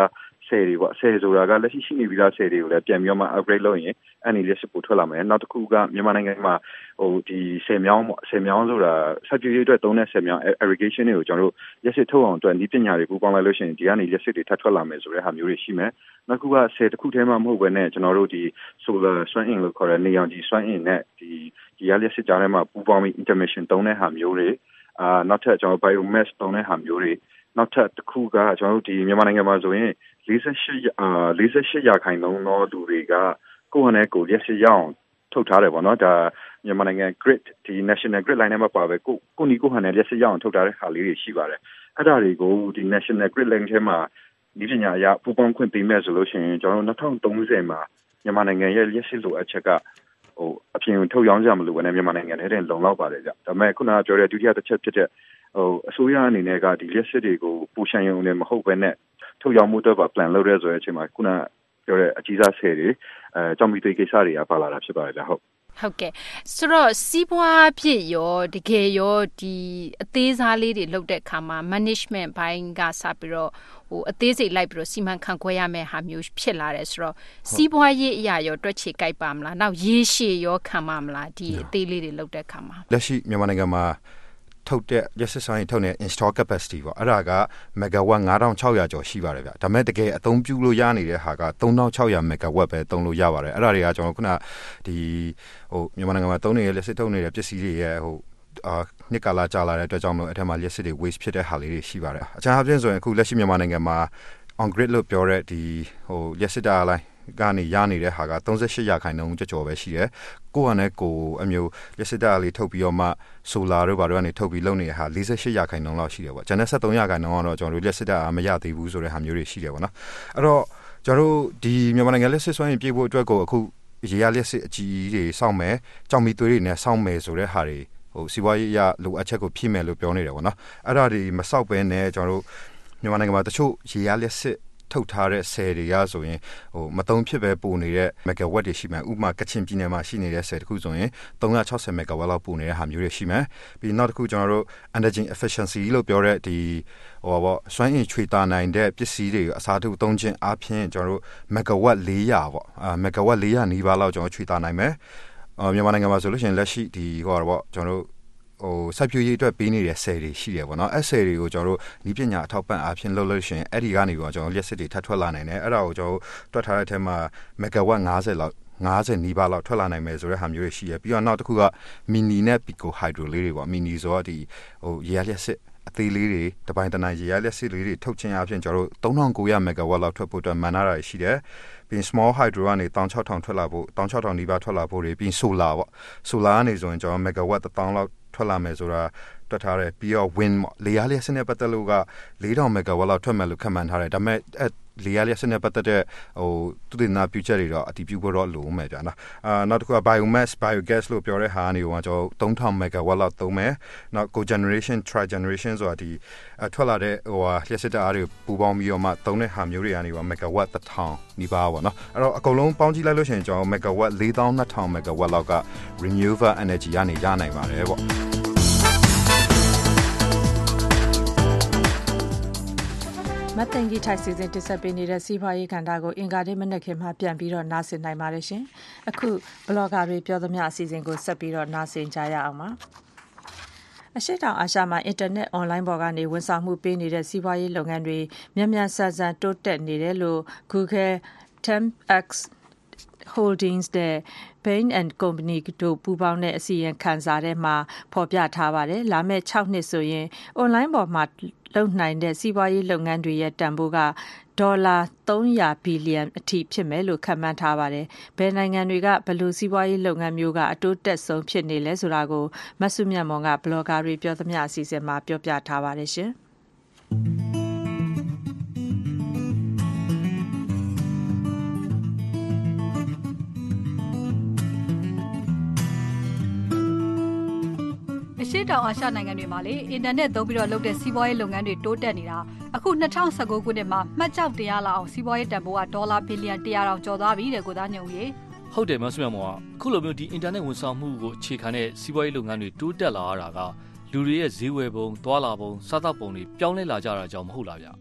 ဆယ်တွေပေါ့ဆယ်ဆိုတာကလက်ရှိရှိနေပြီးသားဆယ်တွေကိုလည်းပြန်ပြီးတော့မှ upgrade လုပ်ရင်အဲ့ဒီလက်ရှိပို့ထွက်လာမယ်နောက်တစ်ခုကမြန်မာနိုင်ငံမှာဟိုဒီဆယ်မြောင်းပေါ့ဆယ်မြောင်းဆိုတာစိုက်ပျိုးရေးအတွက်သုံးတဲ့ဆယ်မြောင်း irrigation တွေကိုကျွန်တော်တို့လက်ရှိထုတ်အောင်အတွက်ဒီပညာတွေပူးပေါင်းလိုက်လို့ရှိရင်ဒီကနေလက်ရှိတွေထပ်ထွက်လာမယ်ဆိုတဲ့ဟာမျိုးတွေရှိမယ်နောက်တစ်ခုကဆယ်တစ်ခုထဲမှာမဟုတ်ဘဲနဲ့ကျွန်တော်တို့ဒီ solar စွမ်းအင်လို့ခေါ်တဲ့နေရောင်ခြည်စွမ်းအင်နဲ့ဒီဒီရလက်ရှိကြားထဲမှာပူးပေါင်းပြီး intermission သုံးတဲ့ဟာမျိုးတွေအာနောက်ထပ်ကျွန်တော် biomass သုံးတဲ့ဟာမျိုးတွေနောက်ထပ်တစ်ခုကကျွန်တော်တို့ဒီမြန်မာနိုင်ငံမှာဆိုရင်forty-eightအာforty-eightရာခိုင်နှုန်းသောသူတွေကကိုယ့်ဟာနဲ့ကိုယ်လက်ရှိရအောင်ထုတ်ထားတယ်ပေါ့နော်ဒါမြန်မာနိုင်ငံ grid ဒီ national grid line နဲ့မှာပါပဲကိုကိုနီကိုဟာနဲ့လက်ရှိရအောင်ထုတ်ထားတဲ့ဟာလေးတွေရှိပါတယ်အဲ့ဒါတွေကိုဒီ national grid line ထဲမှာဒီပညာအရပူပေါင်းခွင့်ပေးမယ်ဆိုလို့ရှိရင်ကျွန်တော်တို့twenty thirtyမှာမြန်မာနိုင်ငံရဲ့လက်ရှိလိုအပ်ချက်ကဟိုအပြင်ထုတ်ရောင်းကြမလို့ပဲနဲ့မြန်မာနိုင်ငံထဲတင်လုံလောက်ပါတယ်ကြဒါပေမဲ့ခုနကပြောတဲ့ဒုတိယတစ်ချက်ဖြစ်တဲ့ဟိုအစိုးရအနေနဲ့ကဒီလက်ရှိတွေကိုပူရှန်ရုံနဲ့မဟုတ်ဘဲနဲ့ထုတ်ရောင်းမှုတော့ပါ plan လုပ်ရဲဆိုတဲ့အချိန်မှာခုနပြောတဲ့အကြီးစားဆယ်တွေအဲကြောင့်မိသွေးကိစ္စတွေကပါလာတာဖြစ်ပါတယ်ဗျဟုတ်ဟုတ်ကဲ့ဆိုတော့စီးပွားဖြစ်ရောတကယ်ရောဒီအသေးစားလေးတွေလုပ်တဲ့အခါမှာ management ဘိုင်းကစပြီးတော့ဟိုအသေးစိတ်လိုက်ပြီးတော့စီမံခန့်ခွဲရမယ့်ဟာမျိုးဖြစ်လာတယ်ဆိုတော့စီးပွားရေးအရာရောတွက်ချေကြိုက်ပါမလားနောက်ရေရှည်ရောခံပါမလားဒီအသေးလေးတွေလုပ်တဲ့အခါမှာလက်ရှိမြန်မာနိုင်ငံမှာထုတ်တဲ့ရက်စစ်ဆိုင်ထုတ်တဲ့ install capacity ပေါ့အဲ့ဒါက megawatt five thousand six hundredကျော်ရှိပါတယ်ဗျဒါပေမဲ့တကယ်အသုံးပြုလို့ရနေတဲ့ဟာကthree thousand six hundred megawatt ပဲသုံးလို့ရပါတယ်အဲ့ဒါတွေကကျွန်တော်ခုနဒီဟိုမြန်မာနိုင်ငံမှာသုံးနေတဲ့လက်စစ်ထုတ်နေတဲ့ပစ္စည်းတွေရဲ့ဟိုအာနှစ်ကာလကြာလာတဲ့အတွက်ကြောင့်မလို့အထက်မှာလက်စစ်တွေ waste ဖြစ်တဲ့ဟာလေးတွေရှိပါတယ်အကြမ်းအပြင်းဆိုရင်အခုလက်ရှိမြန်မာနိုင်ငံမှာ on grid လို့ပြောတဲ့ဒီဟိုလက်စစ်တာလိုင်းကနေရနေတဲ့ဟာကthirty-eightရာခိုင်နှုန်းကျော်ပဲရှိတယ်ကိုယ့်ဟာနဲ့ကိုယ်အမျိုးလက်စစ်တာလေးထုတ်ပြီးတော့မှဆိုလာတို့ဘာတို့ကနေထုတ်ပြီးလုပ်နေတဲ့ဟာforty-eightရာခိုင်နှုန်းလောက်ရှိတယ်ပေါ့ကျန်တဲ့seventeenရာခိုင်နှုန်းကတော့ကျွန်တော်တို့လက်စစ်တာမရသေးဘူးဆိုတဲ့ဟာမျိုးတွေရှိတယ်ပေါ့နော်အဲ့တော့ကျွန်တော်တို့ဒီမြန်မာနိုင်ငံလက်စစ်စွမ်းရင်ပြေဖို့အတွက်ကိုအခုရေရလက်စစ်အကြီးတွေစောင့်မယ်ကြောင်မီသွေးတွေနဲ့စောင့်မယ်ဆိုတဲ့ဟာတွေဟိုစီးပွားရေးရလိုအပ်ချက်ကိုဖြည့်မယ်လို့ပြောနေတယ်ပေါ့နော်အဲ့ဒါဒီမစောက်ပဲနဲ့ကျွန်တော်တို့မြန်မာနိုင်ငံမှာတချို့ရေရလက်စစ်ထုတ်ထားတဲ့ဆယ်တွေကဆိုရင်ဟိုမတုံဖြစ်ပဲပို့နေတဲ့ megawatt တွေရှိမှဥပမာကချင်ပြည်နယ်မှာရှိနေတဲ့ဆယ်တခုဆိုရင်three hundred sixty megawatt လောက်ပို့နေတဲ့ဟာမျိုးတွေရှိမယ်ပြီးနောက်တစ်ခုကျွန်တော်တို့ energy efficiency လို့ပြောတဲ့ဒီဟိုပေါ့စွမ်းအင်ချွေတာနိုင်တဲ့ပစ္စည်းတွေအစားထိုးသုံးခြင်းအပြင်ကျွန်တော်တို့ megawatt four hundredပေါ့အာ megawatt four hundredနီးပါးလောက်ကျွန်တော်ချွေတာနိုင်မယ်အာမြန်မာနိုင်ငံမှာဆိုလို့ရှိရင်လက်ရှိဒီဟိုပေါ့ကျွန်တော်တို့ဟိုစိုက်ပျိုးရေးအတွက်ပေးနေတဲ့ဆယ်တွေရှိတယ်ပေါ့နော်အဲ့ဆယ်တွေကိုကျွန်တော်တို့ဤပညာအထောက်ပံ့အားဖြင့်လုပ်လို့ရှိရင်အဲ့ဒီကနေပြီးတော့ကျွန်တော်လျှက်စစ်တွေထပ်ထွက်လာနိုင်တယ်အဲ့ဒါကိုကျွန်တော်တွက်ထားတဲ့အထက်မှာ megawatt fiftyလောက်fiftyနီးပါးလောက်ထွက်လာနိုင်မယ်ဆိုတဲ့ဟာမျိုးတွေရှိရပြီးတော့နောက်တစ်ခုက mini နဲ့ pico hydro လေးတွေပေါ့ mini ဆိုတော့ဒီဟိုရေရလျှက်စစ်အသေးလေးတွေတပိုင်းတနိုင်ရေရလျှက်စစ်လေးတွေထုတ်ခြင်းအပြင်ကျွန်တော်တို့thirty-nine hundred megawatt လောက်ထွက်ဖို့အတွက်မှန်တာရှိတယ်ပြီး small hydro ကနေsixty-six thousandထွက်လာဖို့sixty-six thousandနီးပါးထွက်လာဖို့တွေပြီး solar ပေါ့ solar ကနေဆိုရင်ကျွန်တော် megawatt one thousandလောက်ထွက်လာမယ်ဆိုတာတွက်ထားတယ်ပြီးတော့ wind လေအားလျှက်စစ်နဲ့ပတ်သက်လို့ကfour thousand megawatt လောက်ထွက်မယ်လို့ခန့်မှန်းထားတယ်ဒါပေမဲ့အဲလေအားလျှက်စစ်နဲ့ပတ်သက်တဲ့ဟိုသူတင်နာပြချက်တွေတော့အတည်ပြုဖို့တော့လိုမယ်ကြာနော်အာနောက်တစ်ခုက biomass biogas လို့ပြောတဲ့ဟာကနေဟိုကျွန်တော်three thousand megawatt လောက်သုံးမယ်နောက် cogeneration trigeneration ဆိုတာဒီထွက်လာတဲ့ဟိုလျှက်စစ်ဓာတ်အားတွေပူပေါင်းပြီးတော့မှသုံးတဲ့ဟာမျိုးတွေကနေဟို megawatt one thousandနီးပါးပေါ့နော်အဲ့တော့အကုန်လုံးပေါင်းကြည့်လိုက်လို့ရှိရင်ကျွန်တော် megawatt four thousand two hundred megawatt လောက်က renewable energy ကနေရနိုင်ပါတယ်ပေါ့မတ်တင်ကြီးထိုက်စီစဉ်တင်ဆက်ပေးနေတဲ့စီးပွားရေးကဏ္ဍကိုအင်္ဂါနေ့မနက်ခင်းမှပြန်ပြီးတော့နားဆင်နိုင်ပါတယ်ရှင်။အခုဘလော့ဂါတွေပြောသမျှအစီအစဉ်ကိုဆက်ပြီးတော့နားဆင်ကြရအောင်ပါ။အရှေ့တောင်အာရှမှာအင်တာနက်အွန်လိုင်းပေါ်ကနေဝန်ဆောင်မှုပေးနေတဲ့စီးပွားရေးလုပ်ငန်းတွေမြန်မြန်ဆန်ဆန်တိုးတက်နေတယ်လို့ Google, ten x Holdings နဲ့ Bain and Company တို့ပူးပေါင်းတဲ့အစီရင်ခံစာထဲမှာဖော်ပြထားပါတယ်။လာမယ့်sixနှစ်ဆိုရင်အွန်လိုင်းပေါ်မှာလုပ်နိုင်တဲ့စီးပွားရေးလုပ်ငန်းတွေရဲ့တန်ဖိုးကဒေါ်လာthree hundredဘီလီယံအထိဖြစ်မယ်လို့ခန့်မှန်းထားပါတယ်။ဘယ်နိုင်ငံတွေကဘယ်လိုစီးပွားရေးလုပ်ငန်းမျိုးကအတိုးတက်ဆုံးဖြစ်နေလဲဆိုတာကိုမဆုမြတ်မွန်ကဘလော့ဂါတွေပြောသမျှအစီအစဉ်မှာပြောပြထားပါတယ်ရှင်။အရှေ့တောင်အာရှနိုင်ငံတွေမှာလေအင်တာနက်သုံးပြီးတော့လုပ်တဲ့စီးပွားရေးလုပ်ငန်းတွေတိုးတက်နေတာအခုtwenty nineteenခုနှစ်မှာမှတ်ကြောက်တရားလာအောင်စီးပွားရေးတန်ဖိုးကဒေါ်လာဘီလီယံone hundredတောင်ကျော်သွားပြီတဲ့ကိုသားညုံကြီးဟုတ်တယ်မဆုမြတ်မောင်ကအခုလိုမျိုးဒီအင်တာနက်ဝန်ဆောင်မှုကိုအခြေခံတဲ့စီးပွားရေးလုပ်ငန်းတွေတိုးတက်လာတာကလူတွေရဲ့ဈေးဝယ်ပုံ၊သွာလာပုံ၊စားသောက်ပုံတွေပြောင်းလဲလာကြတာကြောင့်မဟုတ်လားဗျတ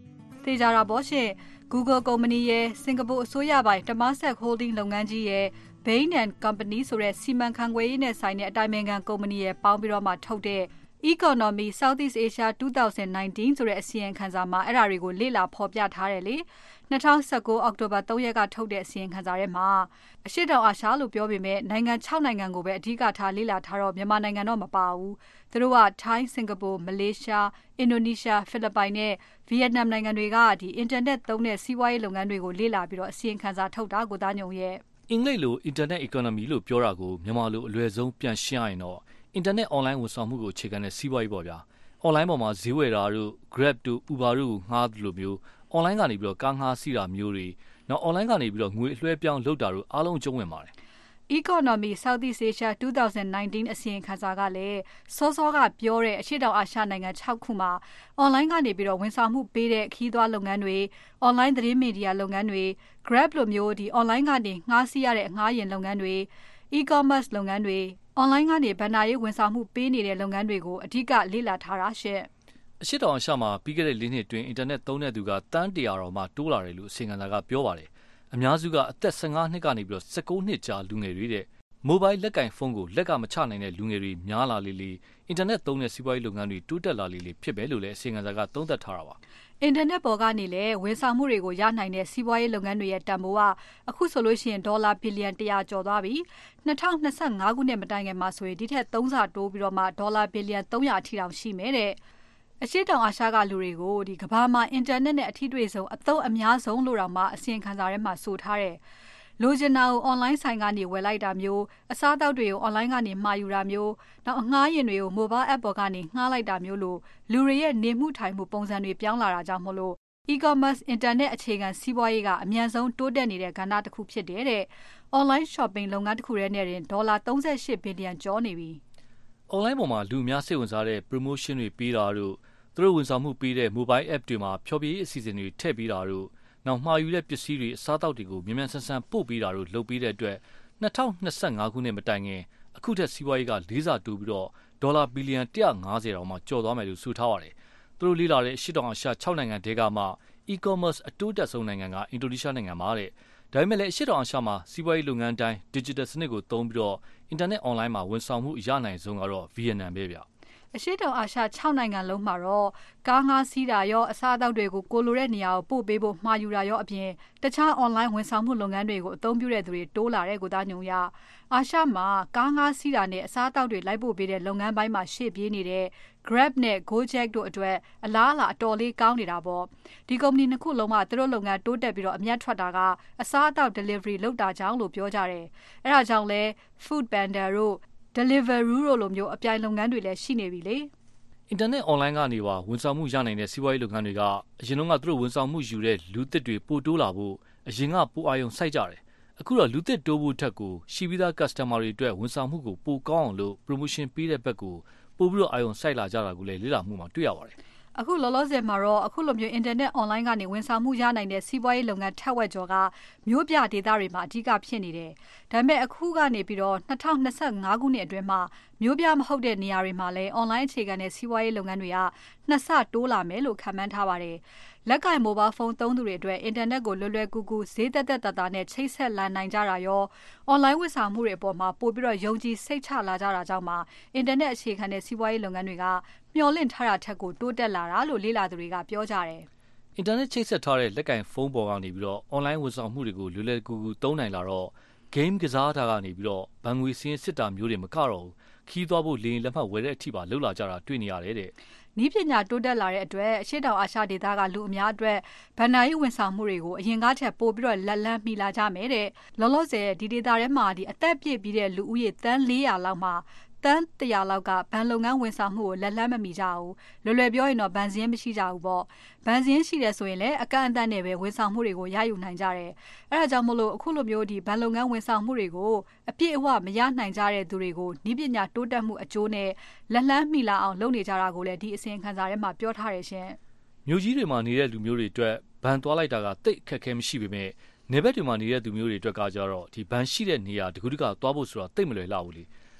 သေချာတာပေါ့ရှင် Google ကုမ္ပဏီရဲ့စင်ကာပူအစိုးရပိုင် Temasek Holding လုပ်ငန်းကြီးရဲ့ Bain and Company ဆိုတဲ့စီမံခန့်ခွဲရေးနဲ့ဆိုင်တဲ့အတိုင်ပင်ခံကုမ္ပဏီရဲ့ပေါင်းပြီးတော့မှထုတ်တဲ့ Economy Southeast Asia twenty nineteen ဆိုတဲ့အစီရင်ခံစာမှာအဲ့ဒါတွေကိုလေ့လာဖော်ပြထားတယ်လေtwenty nineteenအောက်တိုဘာthreeရက်ကထုတ်တဲ့အစီရင်ခံစာထဲမှာအရှေ့တောင်အာရှလို့ပြောပေမဲ့နိုင်ငံsixနိုင်ငံကိုပဲအဓိကထားလေ့လာထားတော့မြန်မာနိုင်ငံတော့မပါဘူးသူတို့က Thai, Singapore, Malaysia, Indonesia, Philippines နဲ့ Vietnam နိုင်ငံတွေကဒီ internet သုံးတဲ့စီးပွားရေးလုပ်ငန်းတွေကိုလေ့လာပြီးတော့အစီရင်ခံစာထုတ်တာကိုသားညုံရဲ့အင်္ဂလိပ်လို internet economy လို့ပြောတာကိုမြန်မာလိုအလွယ်ဆုံးပြန်ရှင်းရရင်တော့ internet online ဝန်ဆောင်မှုကိုအခြေခံတဲ့စီးပွားရေးပေါ့ဗျာ online ပေါ်မှာဈေးဝယ်တာတို့ Grab တို့ Uber တို့ကိုငှားတယ်လို့မျိုး online ကနေပြီးတော့ကားငှားစီးတာမျိုးတွေနောက် online ကနေပြီးတော့ငွေအလွှဲပြောင်းလုပ်တာတို့အားလုံးအကျုံးဝင်ပါတယ် Economy Southeast Asia twenty nineteen အစီရင်ခံစာကလည်းစောစောကပြောတဲ့အရှေ့တောင်အာရှနိုင်ငံsixခုမှာ online ကနေပြီးတော့ဝန်ဆောင်မှုပေးတဲ့ခီးသွွားလုပ်ငန်းတွေ online သတင်းမီဒီယာလုပ်ငန်းတွေ Grab လိုမျိုးဒီ online ကနေငှားစီးရတဲ့ငှားယဉ်လုပ်ငန်းတွေ e-commerce လုပ်ငန်းတွေ online ကနေဗဏ္ဍာရေးဝန်ဆောင်မှုပေးနေတဲ့လုပ်ငန်းတွေကိုအဓိကလေ့လာထားတာရှင့်အရှိတောင်အရှမှာပြီးခဲ့တဲ့၄နှစ်တွင်အင်တာနက်သုံးတဲ့သူကတန်းတရာတော်မှတိုးလာတယ်လို့အစီရင်ခံစာကပြောပါတယ်အများစုကအသက်fifteenနှစ်ကနေပြီးတော့nineteenနှစ်ကြာလူငယ်တွေတဲ့မိုဘိုင်းလက်ကင်ဖုန်းကိုလက်ကမချနိုင်တဲ့လူငယ်တွေများလာလေလေအင်တာနက်သုံးတဲ့စီးပွားရေးလုပ်ငန်းတွေတိုးတက်လာလေလေဖြစ်ပဲလို့လည်းအစီရင်ခံစာကသုံးသပ်ထားတာပါအင်တာနက်ပေါ်ကနေလည်းဝန်ဆောင်မှုတွေကိုရနိုင်တဲ့စီးပွားရေးလုပ်ငန်းတွေရဲ့တန်ဖိုးကအခုဆိုလို့ရှိရင်ဒေါ်လာဘီလီယံone hundredကျော်သွားပြီtwenty twenty-fiveခုနှစ်မတိုင်ခင်မှာဆိုရင်ဒီထက်threeဆတိုးပြီးတော့မှဒေါ်လာဘီလီယံthree hundredအထိတောင်ရှိမယ်တဲ့အရှေ့တောင်အာရှကလူတွေကိုဒီကမ္ဘာမှာအင်တာနက်နဲ့အထီးတွေ့ဆုံးအသုံးအများဆုံးလို့တောင်မှအစီရင်ခံစာထဲမှာဆိုထားတယ်လိုချင်တာကို online ဆိုင်ကနေဝယ်လိုက်တာမျိုးအစားအသောက်တွေကို online ကနေမှာယူတာမျိုးနောက်အငှားယဉ်တွေကို mobile app ပေါ်ကနေငှားလိုက်တာမျိုးလို့လူတွေရဲ့နေမှုထိုင်မှုပုံစံတွေပြောင်းလာတာကြောင့်မို့လို့ e-commerce internet အခြေခံစီးပွားရေးကအမြန်ဆုံးတိုးတက်နေတဲ့ကဏ္ဍတစ်ခုဖြစ်တယ်တဲ့ online shopping လုပ်ငန်းတစ်ခုထဲနဲ့တင်ဒေါ်လာthirty-eightဘီလီယံကျော်နေပြီ online ပေါ်မှာလူအများစိတ်ဝင်စားတဲ့ promotion တွေပေးတာတို့သူတို့ဝန်ဆောင်မှုပေးတဲ့ mobile app တွေမှာဖျော်ဖြေရေးအစီအစဉ်တွေထည့်ပေးတာတို့နောက်မှာယူတဲ့ပစ္စည်းတွေအစားအသောက်တွေကိုမြန်မြန်ဆန်ဆန်ပို့ပေးတာတို့လုပ်ပေးတဲ့အတွက်twenty twenty-fiveခုနှစ်မတိုင်ခင်အခုထက်စီးပွားရေးက၄ဆတိုးပြီးတော့ဒေါ်လာဘီလီယံone hundred fiftyတောင်မှကျော်သွားမယ်လို့ဆိုထားပါတယ်သူတို့လေးလာတဲ့အရှေ့တောင်အာရှsixနိုင်ငံတဲကမှ e-commerce အတိုးတက်ဆုံးနိုင်ငံကအင်ဒိုနီးရှားနိုင်ငံပါတဲ့ဒါပေမဲ့လည်းအရှေ့တောင်အာရှမှာစီးပွားရေးလုပ်ငန်းတိုင်း digital စနစ်ကိုသုံးပြီးတော့ internet online မှာဝန်ဆောင်မှုရနိုင်ဆုံးကတော့ Vietnam ပဲဗျအရှိတောင်အာရှsixနိုင်ငံလုံးမှာတော့ကားငှားစီးတာရောအစားအသောက်တွေကိုကိုလိုတဲ့နေရာကိုပို့ပေးဖို့မှာယူတာရောအပြင်တခြား online ဝန်ဆောင်မှုလုပ်ငန်းတွေကိုအသုံးပြုတဲ့သူတွေတိုးလာတဲ့ကိုသားညုံရအာရှမှာကားငှားစီးတာနဲ့အစားအသောက်တွေလိုက်ပို့ပေးတဲ့လုပ်ငန်းပိုင်းမှာရှေ့ပြေးနေတဲ့ Grab နဲ့ Gojek တို့အတွက်အလားအလာအတော်လေးကောင်းနေတာပေါ့ဒီကုမ္ပဏီနှစ်ခုလုံးကသူတို့လုပ်ငန်းတိုးတက်ပြီးတော့အမြတ်ထွက်တာကအစားအသောက် delivery လုပ်တာကြောင့်လို့ပြောကြတယ်အဲဒါကြောင့်လဲ Food Panda တို့ Deliveroo တို့လိုမျိုးအပြိုင်လုပ်ငန်းတွေလည်းရှိနေပြီလေအင်တာနက် online ကနေပါဝန်ဆောင်မှုရနိုင်တဲ့စီးပွားရေးလုပ်ငန်းတွေကအရင်ကသူတို့ဝန်ဆောင်မှုယူတဲ့လူသစ်တွေပို့တိုးလာဖို့အရင်ကပိုအာရုံစိုက်ကြတယ်အခုတော့လူသစ်တိုးဖို့ထက်ကိုရှိပြီးသား customer တွေအတွက်ဝန်ဆောင်မှုကိုပိုကောင်းအောင်လို့ promotion ပေးတဲ့ဘက်ကိုပို့ပြီးတော့အာရုံစိုက်လာကြတာကိုလည်းလေ့လာမှုမှာတွေ့ရပါတယ်အခုလောလောဆယ်မှာတော့အခုလိုမျိုး internet online ကနေဝန်ဆောင်မှုရနိုင်တဲ့စီးပွားရေးလုပ်ငန်းထက်ဝက်ကျော်ကမြို့ပြဒေသတွေမှာအဓိကဖြစ်နေတယ်။ဒါပေမဲ့အခုကနေပြီးတော့twenty twenty-fiveခုနှစ်အတွင်းမှာမြို့ပြမဟုတ်တဲ့နေရာတွေမှာလည်း online အခြေခံတဲ့စီးပွားရေးလုပ်ငန်းတွေကနှစ်ဆတိုးလာမယ်လို့ခန့်မှန်းထားပါတယ်။လက်ကင် mobile phone သုံးသူတွေအတွက် internet ကိုလွယ်လွယ်ကူကူဈေးသက်သက်သာသာနဲ့ချိတ်ဆက်လာနိုင်ကြတာရော online ဝန်ဆောင်မှုတွေအပေါ်မှာပို့ပြီးတော့ယုံကြည်စိတ်ချလာကြတာကြောင့်မှ internet အခြေခံတဲ့စီးပွားရေးလုပ်ငန်းတွေကမျှော်လင့်ထားတာထက်ကိုတိုးတက်လာတာလို့လေ့လာသူတွေကပြောကြတယ်။ internet ချိတ်ဆက်ထားတဲ့လက်ကင်ဖုန်းပေါ်ကနေပြီးတော့ online ဝန်ဆောင်မှုတွေကိုလွယ်လွယ်ကူကူသုံးနိုင်လာတော့ game ကစားတာကနေပြီးတော့ဘဏ်ငွေစင်းစစ်တာမျိုးတွေမကတော့ဘူးခီးသွားဖို့လေရင်လက်မှတ်ဝယ်တဲ့အထိပါလှုပ်လာကြတာတွေ့နေရတယ်တဲ့။ဤပညာတိုးတက်လာတဲ့အတွက်အရှေ့တောင်အာရှဒေသကလူအများအတွက်ဗဏ္ဍာရေးဝန်ဆောင်မှုတွေကိုအရင်ကထက်ပိုပြီးတော့လက်လန်းမိလာကြမယ်တဲ့။လောလောဆယ်ဒီဒေသထဲမှာဒီအသက်ပြည့်ပြီးတဲ့လူဦးရေသန်းfour hundredလောက်မှာတန်းone hundredလောက်ကဘဏ်လုပ်ငန်းဝန်ဆောင်မှုကိုလက်လန်းမမီကြဘူးလွယ်လွယ်ပြောရင်တော့ဘဏ်စည်းမရှိကြဘူးပေါ့ဘဏ်စည်းရှိတယ်ဆိုရင်လည်းအကန့်အသတ်နဲ့ပဲဝန်ဆောင်မှုတွေကိုရယူနိုင်ကြတယ်အဲဒါကြောင့်မို့လို့အခုလိုမျိုးဒီဘဏ်လုပ်ငန်းဝန်ဆောင်မှုတွေကိုအပြည့်အဝမရနိုင်ကြတဲ့သူတွေကိုဤပညာတိုးတက်မှုအကျိုးနဲ့လက်လန်းမိလာအောင်လုပ်နေကြတာကိုလည်းဒီအစီရင်ခံစာထဲမှာပြောထားတယ်ရှင်မြို့ကြီးတွေမှာနေတဲ့လူမျိုးတွေအတွက်ဘဏ်သွားလိုက်တာကတိတ်အခက်အခဲမရှိပေမဲ့နေဘက်တွေမှာနေတဲ့သူမျိုးတွေအတွက်ကကြတော့ဒီဘဏ်ရှိတဲ့နေရာတကူတကသွားဖို့ဆိုတာတိတ်မလွယ်လောက်ဘူးလေ